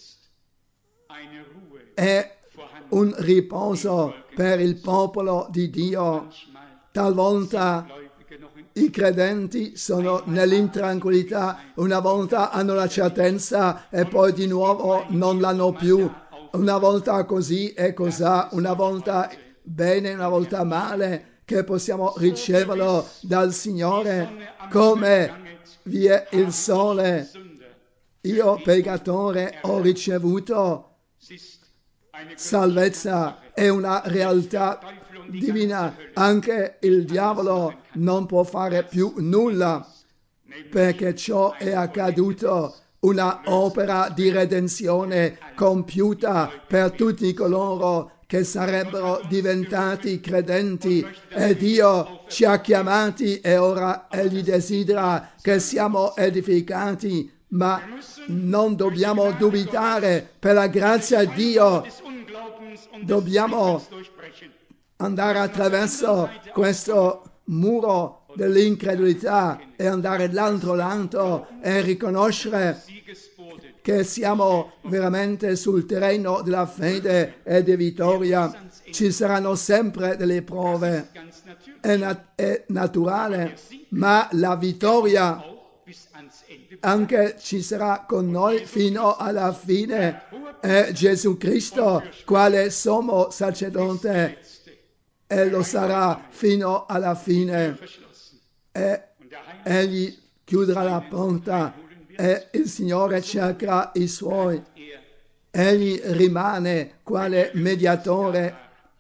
È un riposo per il popolo di Dio. Talvolta i credenti sono nell'intranquillità, una volta hanno la certezza e poi di nuovo non l'hanno più. Una volta così e cos'ha, una volta bene, una volta male, che possiamo riceverlo dal Signore come vi è il sole. Io, peccatore, ho ricevuto salvezza, è una realtà divina. Anche il diavolo non può fare più nulla, perché ciò è accaduto, una opera di redenzione compiuta per tutti coloro che sarebbero diventati credenti, e Dio ci ha chiamati e ora Egli desidera che siamo edificati, ma non dobbiamo dubitare. Per la grazia di Dio dobbiamo andare attraverso questo muro dell'incredulità e andare dall'altro lato e riconoscere che siamo veramente sul terreno della fede e di vittoria. Ci saranno sempre delle prove, è, nat- è naturale, ma la vittoria anche ci sarà con noi fino alla fine. È Gesù Cristo, quale sommo sacerdote, e lo sarà fino alla fine. E egli chiuderà la porta e il Signore cercherà i suoi. Egli rimane quale mediatore.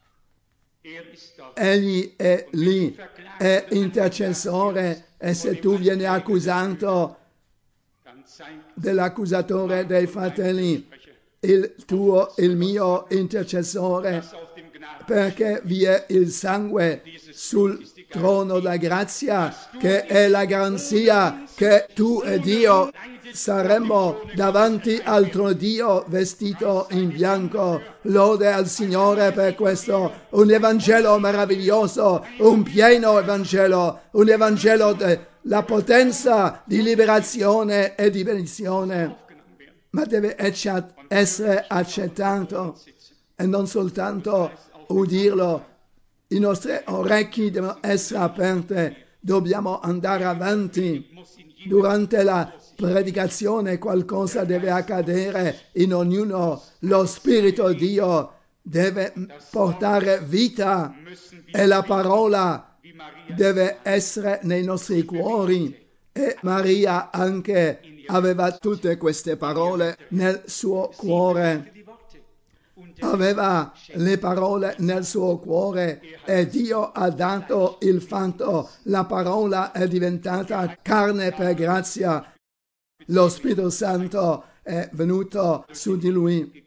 Egli è lì, è intercessore, e se tu vieni accusato dell'accusatore dei fratelli, il tuo, il mio intercessore, perché vi è il sangue sul trono della grazia, che è la garanzia che tu ed io saremmo davanti al trono di Dio vestito in bianco. Lode al Signore per questo, un Evangelo meraviglioso, un pieno Evangelo, un Evangelo della potenza di liberazione e di benedizione, ma deve essere accettato e non soltanto udirlo. I nostri orecchi devono essere aperte, dobbiamo andare avanti. Durante la predicazione qualcosa deve accadere in ognuno. Lo Spirito di Dio deve portare vita e la parola deve essere nei nostri cuori. E Maria anche aveva tutte queste parole nel suo cuore. aveva le parole nel suo cuore e Dio ha dato il fatto. La parola è diventata carne per grazia. Lo Spirito Santo è venuto su di lui.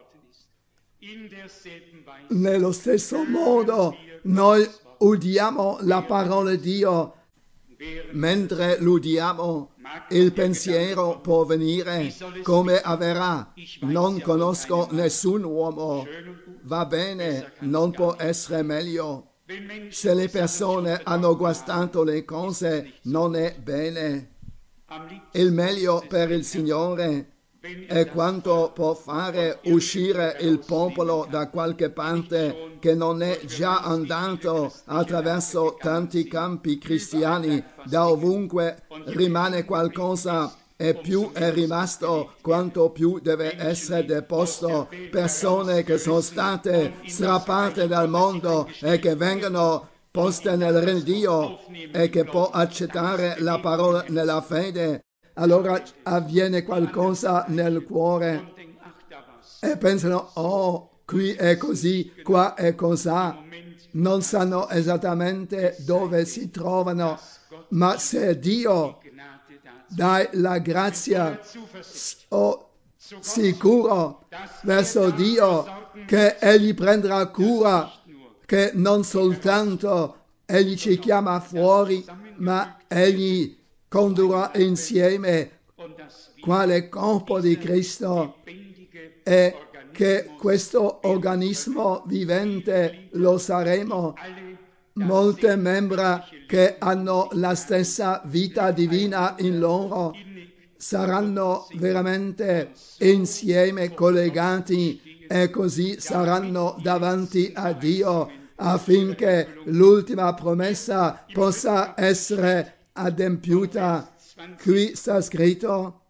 Nello stesso modo noi udiamo la parola di Dio. Mentre l'udiamo, il pensiero può venire: come avverrà? Non conosco nessun uomo. Va bene, non può essere meglio. Se le persone hanno guastato le cose, non è bene. Il meglio per il Signore è quanto può fare uscire il popolo da qualche parte che non è già andato attraverso tanti campi cristiani. Da ovunque rimane qualcosa e più è rimasto, quanto più deve essere deposto. Persone che sono state strappate dal mondo e che vengono poste nel regno di Dio e che può accettare la parola nella fede. Allora avviene qualcosa nel cuore e pensano: oh, qui è così, qua è così. Non sanno esattamente dove si trovano, ma se Dio dà la grazia, oh, sicuro verso Dio che Egli prenderà cura, che non soltanto Egli ci chiama fuori, ma Egli condurrà insieme quale corpo di Cristo, e che questo organismo vivente lo saremo. Molte membra che hanno la stessa vita divina in loro saranno veramente insieme collegati e così saranno davanti a Dio affinché l'ultima promessa possa essere adempiuta. Qui sta scritto: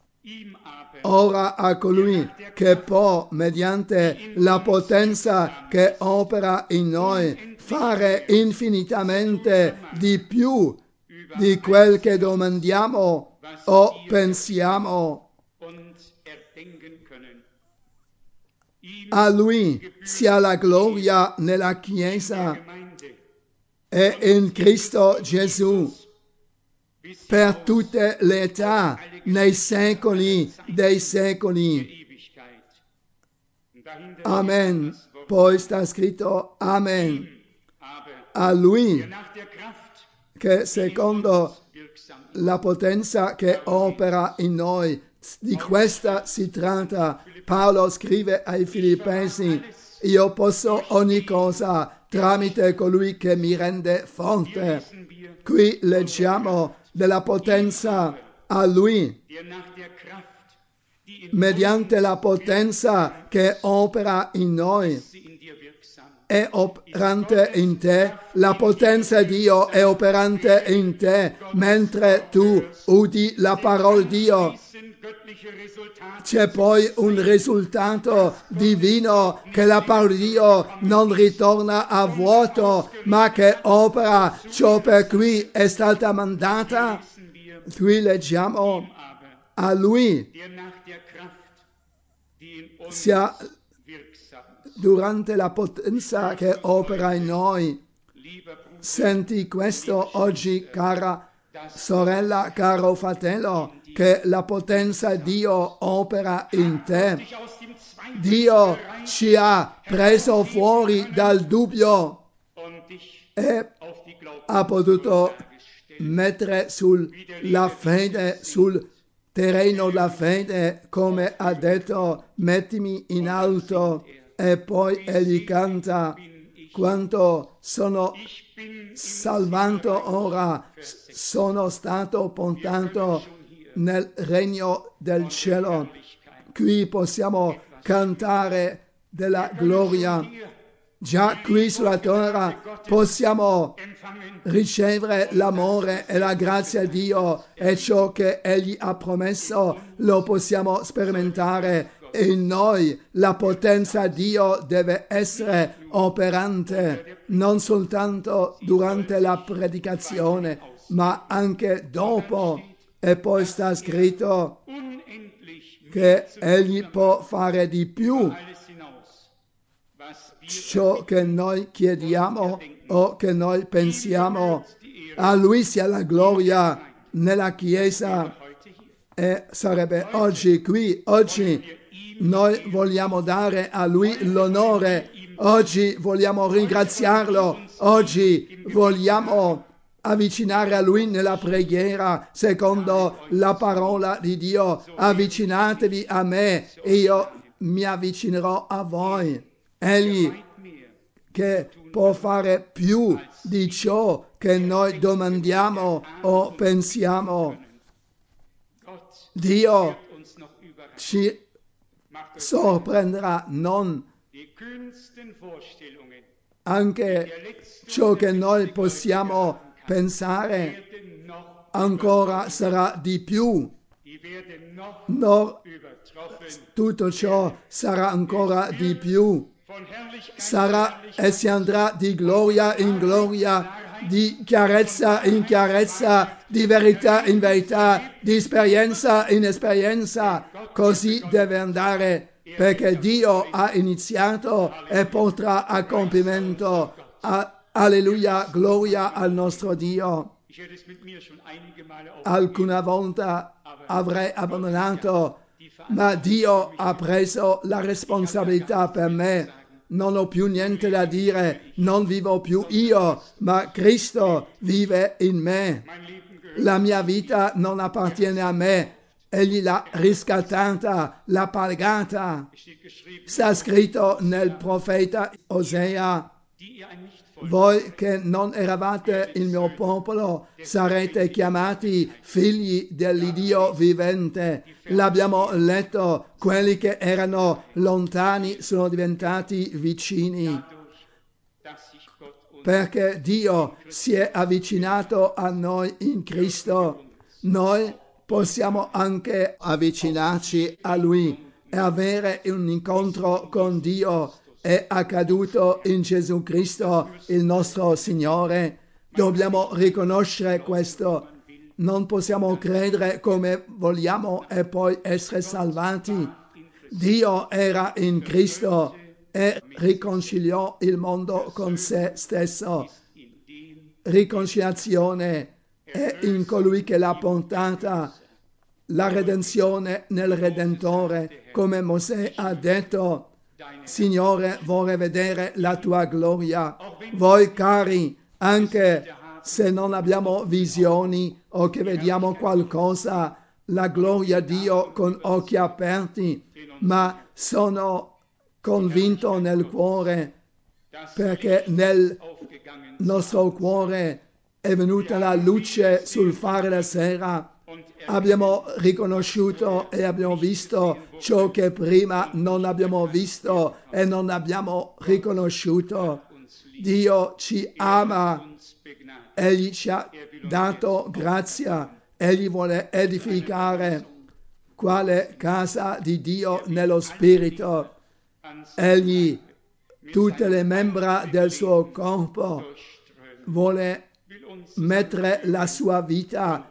ora a colui che può, mediante la potenza che opera in noi, fare infinitamente di più di quel che domandiamo o pensiamo. A Lui sia la gloria nella Chiesa e in Cristo Gesù per tutte le età, nei secoli dei secoli. Amen. Poi sta scritto Amen. A Lui che secondo la potenza che opera in noi, di questa si tratta. Paolo scrive ai Filippesi: io posso ogni cosa tramite colui che mi rende forte. Qui leggiamo della potenza a Lui, mediante la potenza che opera in noi. È operante in te, la potenza di Dio è operante in te mentre tu udi la parola di Dio. C'è poi un risultato divino, che la parola di Dio non ritorna a vuoto, ma che opera ciò per cui è stata mandata. Qui leggiamo: a Lui sia durante la potenza che opera in noi. Senti questo oggi, cara sorella, caro fratello, che la potenza di Dio opera in te. Dio ci ha preso fuori dal dubbio e ha potuto mettere sulla fede, sul terreno della fede, come ha detto: mettimi in alto. E poi egli canta: quanto sono salvato ora, sono stato portato nel regno del cielo. Qui possiamo cantare della gloria. Già qui sulla terra possiamo ricevere l'amore e la grazia di Dio, e ciò che Egli ha promesso lo possiamo sperimentare. In noi la potenza di Dio deve essere operante, non soltanto durante la predicazione, ma anche dopo. E poi sta scritto che Egli può fare di più ciò che noi chiediamo o che noi pensiamo. A Lui sia la gloria nella Chiesa e sarebbe oggi qui, oggi noi vogliamo dare a Lui l'onore, oggi vogliamo ringraziarlo, oggi vogliamo avvicinare a Lui nella preghiera, secondo la parola di Dio. Avvicinatevi a me e io mi avvicinerò a voi. Egli che può fare più di ciò che noi domandiamo o pensiamo. Dio ci sorprenderà, non anche ciò che noi possiamo pensare ancora sarà di più. No, tutto ciò sarà ancora di più. Sarà e si andrà di gloria in gloria, di chiarezza in chiarezza, di verità in verità, di esperienza in esperienza. Così deve andare, perché Dio ha iniziato e porterà a compimento. A, alleluia, gloria al nostro Dio. Alcuna volta avrei abbandonato, ma Dio ha preso la responsabilità per me. Non ho più niente da dire, non vivo più io, ma Cristo vive in me. La mia vita non appartiene a me, Egli l'ha riscattata, l'ha pagata. Sta scritto nel profeta Osea: voi che non eravate il mio popolo sarete chiamati figli dell'Iddio vivente. L'abbiamo letto, quelli che erano lontani sono diventati vicini, perché Dio si è avvicinato a noi in Cristo. Noi possiamo anche avvicinarci a Lui e avere un incontro con Dio. È accaduto in Gesù Cristo, il nostro Signore. Dobbiamo riconoscere questo. Non possiamo credere come vogliamo e poi essere salvati. Dio era in Cristo e riconciliò il mondo con se stesso. Riconciliazione è in colui che l'ha portata, la redenzione nel Redentore, come Mosè ha detto: Signore, vorrei vedere la tua gloria. Voi cari, anche se non abbiamo visioni o che vediamo qualcosa, la gloria di Dio con occhi aperti, ma sono convinto nel cuore, perché nel nostro cuore è venuta la luce sul fare la sera. Abbiamo riconosciuto e abbiamo visto ciò che prima non abbiamo visto e non abbiamo riconosciuto. Dio ci ama, Egli ci ha dato grazia, Egli vuole edificare quale casa di Dio nello Spirito. Egli, tutte le membra del suo corpo, vuole mettere la sua vita,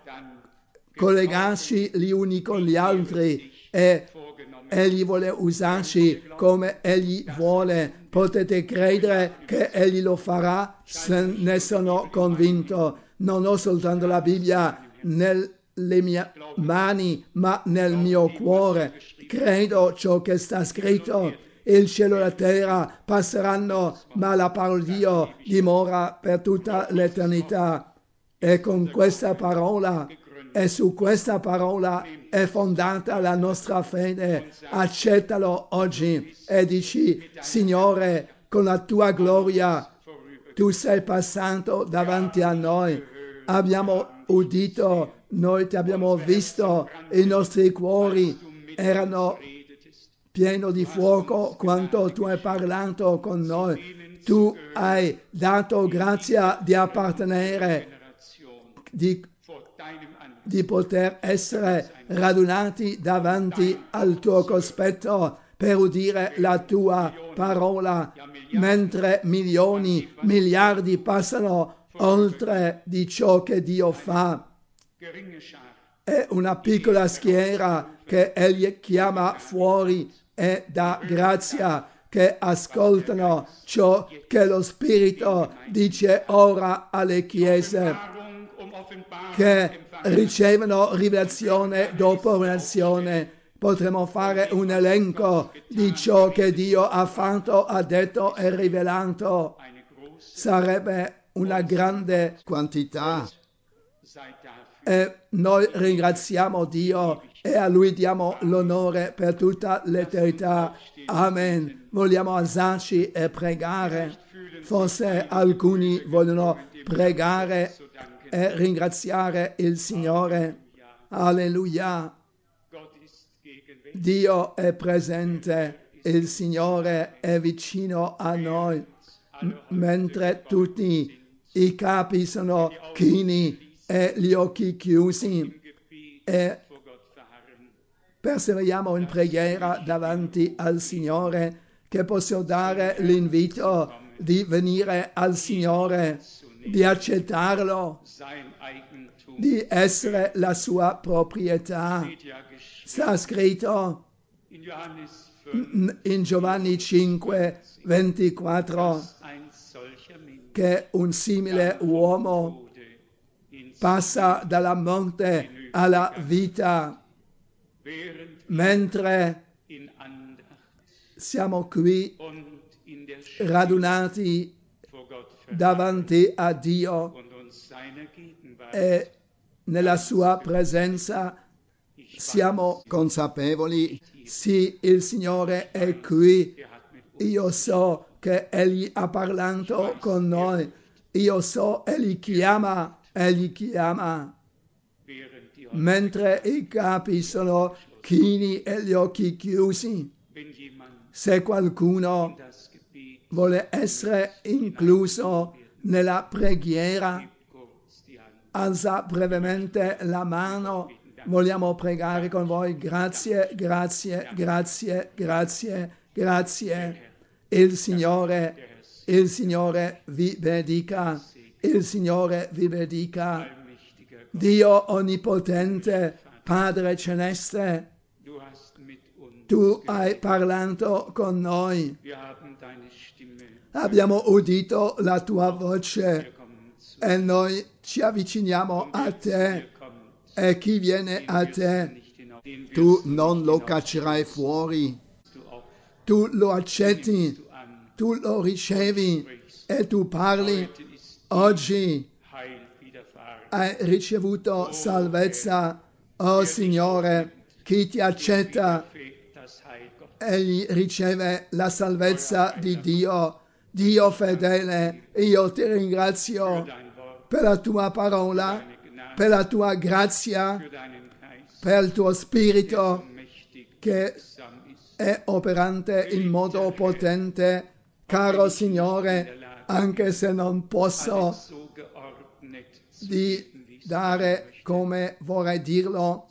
collegarci gli uni con gli altri e Egli vuole usarci come Egli vuole. Potete credere che Egli lo farà, se ne sono convinto. Non ho soltanto la Bibbia nelle mie mani, ma nel mio cuore. Credo ciò che sta scritto. Il cielo e la terra passeranno, ma la parola di Dio dimora per tutta l'eternità. E con questa parola e su questa parola è fondata la nostra fede. Accettalo oggi e dici: Signore, con la tua gloria tu sei passato davanti a noi, abbiamo udito, noi ti abbiamo visto, i nostri cuori erano pieni di fuoco quando tu hai parlato con noi. Tu hai dato grazia di appartenere, di di poter essere radunati davanti al tuo cospetto per udire la tua parola, mentre milioni, miliardi passano oltre di ciò che Dio fa. È una piccola schiera che Egli chiama fuori e dà grazia che ascoltano ciò che lo Spirito dice ora alle chiese, che ricevono rivelazione dopo rivelazione. Potremmo fare un elenco di ciò che Dio ha fatto, ha detto e rivelato. Sarebbe una grande quantità. E noi ringraziamo Dio e a Lui diamo l'onore per tutta l'eternità. Amen. Vogliamo alzarci e pregare. Forse alcuni vogliono pregare e ringraziare il Signore. Alleluia. Dio è presente, il Signore è vicino a noi, M- mentre tutti i capi sono chini e gli occhi chiusi, e perseveriamo in preghiera davanti al Signore, che posso dare l'invito di venire al Signore, di accettarlo, di essere la sua proprietà. Sta scritto in Giovanni cinque ventiquattro che un simile uomo passa dalla morte alla vita, mentre siamo qui radunati davanti a Dio e nella sua presenza siamo consapevoli, sì, il Signore è qui. Io so che Egli ha parlato con noi. Io so, Egli chiama, Egli chiama. Mentre i capi sono chini e gli occhi chiusi. Se qualcuno vuole essere incluso nella preghiera, alza brevemente la mano. Vogliamo pregare con voi. Grazie, grazie, grazie, grazie, grazie. Il Signore, il Signore vi benedica. Il Signore vi benedica. Dio onnipotente, Padre celeste, tu hai parlato con noi. Abbiamo udito la tua voce e noi ci avviciniamo a te. E chi viene a te, tu non lo caccerai fuori, tu lo accetti, tu lo ricevi e tu parli. Oggi hai ricevuto salvezza, oh Signore. Chi ti accetta, egli riceve la salvezza di Dio. Dio fedele, io ti ringrazio per la tua parola, per la tua grazia, per il tuo Spirito che è operante in modo potente. Caro Signore, anche se non posso di dare come vorrei dirlo,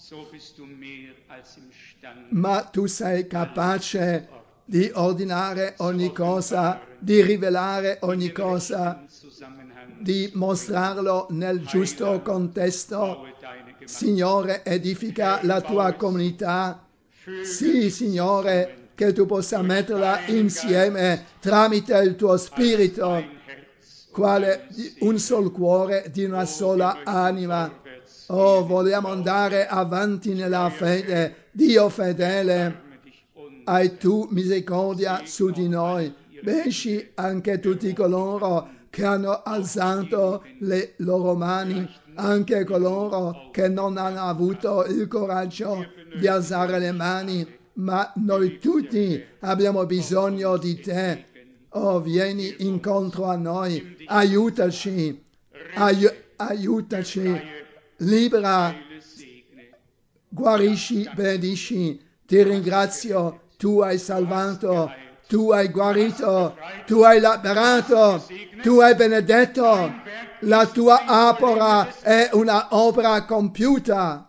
ma tu sei capace di ordinare ogni cosa, di rivelare ogni cosa, di mostrarlo nel giusto contesto. Signore, edifica la tua comunità. Sì, Signore, che tu possa metterla insieme tramite il tuo Spirito, quale un sol cuore di una sola anima. Oh, vogliamo andare avanti nella fede. Dio fedele, hai tu misericordia su di noi. Benci anche tutti coloro che hanno alzato le loro mani, anche coloro che non hanno avuto il coraggio di alzare le mani, ma noi tutti abbiamo bisogno di te. Oh, vieni incontro a noi, aiutaci, ai- aiutaci, libera, guarisci, benedici. Ti ringrazio, tu hai salvato, tu hai guarito, tu hai liberato, tu hai benedetto. La tua opera è una opera compiuta.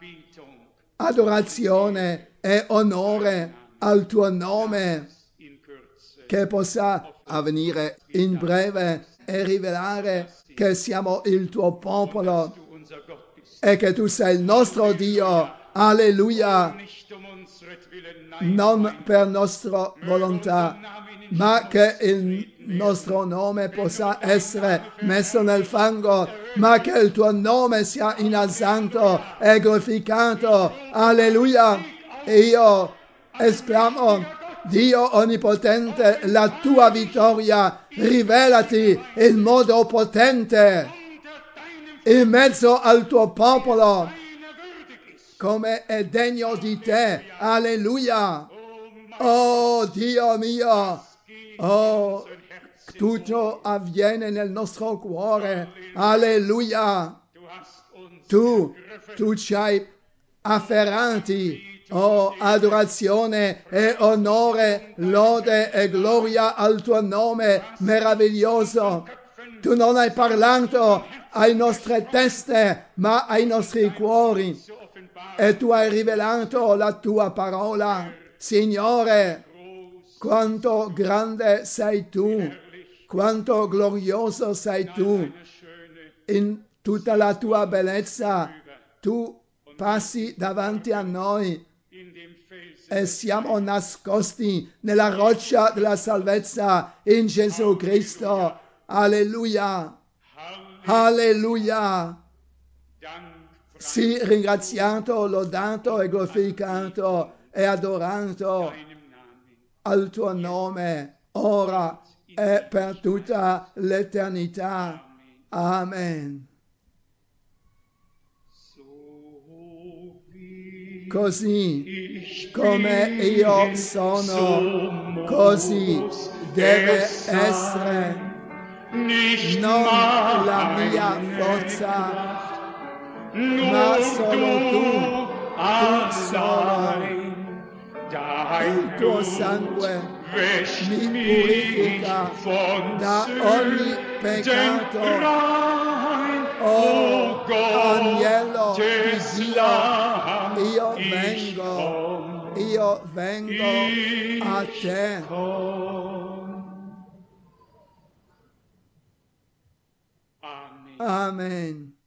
Adorazione e onore al tuo nome, che possa avvenire in breve e rivelare che siamo il tuo popolo e che tu sei il nostro Dio. Alleluia. Non per nostra volontà, ma che il nostro nome possa essere messo nel fango, ma che il tuo nome sia innalzato e glorificato. Alleluia. E io esclamo: Dio onnipotente, la tua vittoria, rivelati in modo potente in mezzo al tuo popolo, come è degno di te. Alleluia. Oh Dio mio, oh, tutto avviene nel nostro cuore. Alleluia. Tu, tu ci hai afferrati. Oh, adorazione e onore, lode e gloria al tuo nome meraviglioso. Tu non hai parlato alle nostre teste, ma ai nostri cuori. E tu hai rivelato la tua parola. Signore, quanto grande sei tu, quanto glorioso sei tu. In tutta la tua bellezza, tu passi davanti a noi e siamo nascosti nella roccia della salvezza in Gesù Cristo. Alleluia. Alleluia. Sii ringraziato, lodato e glorificato e adorato al tuo nome, ora e per tutta l'eternità. Amen. Così come io sono, così deve essere, non la mia forza, ma solo tu, tu solo. Il tuo sangue mi purifica da ogni peccato. Oh, agnello di Dio, io vengo, io vengo a te. Amen.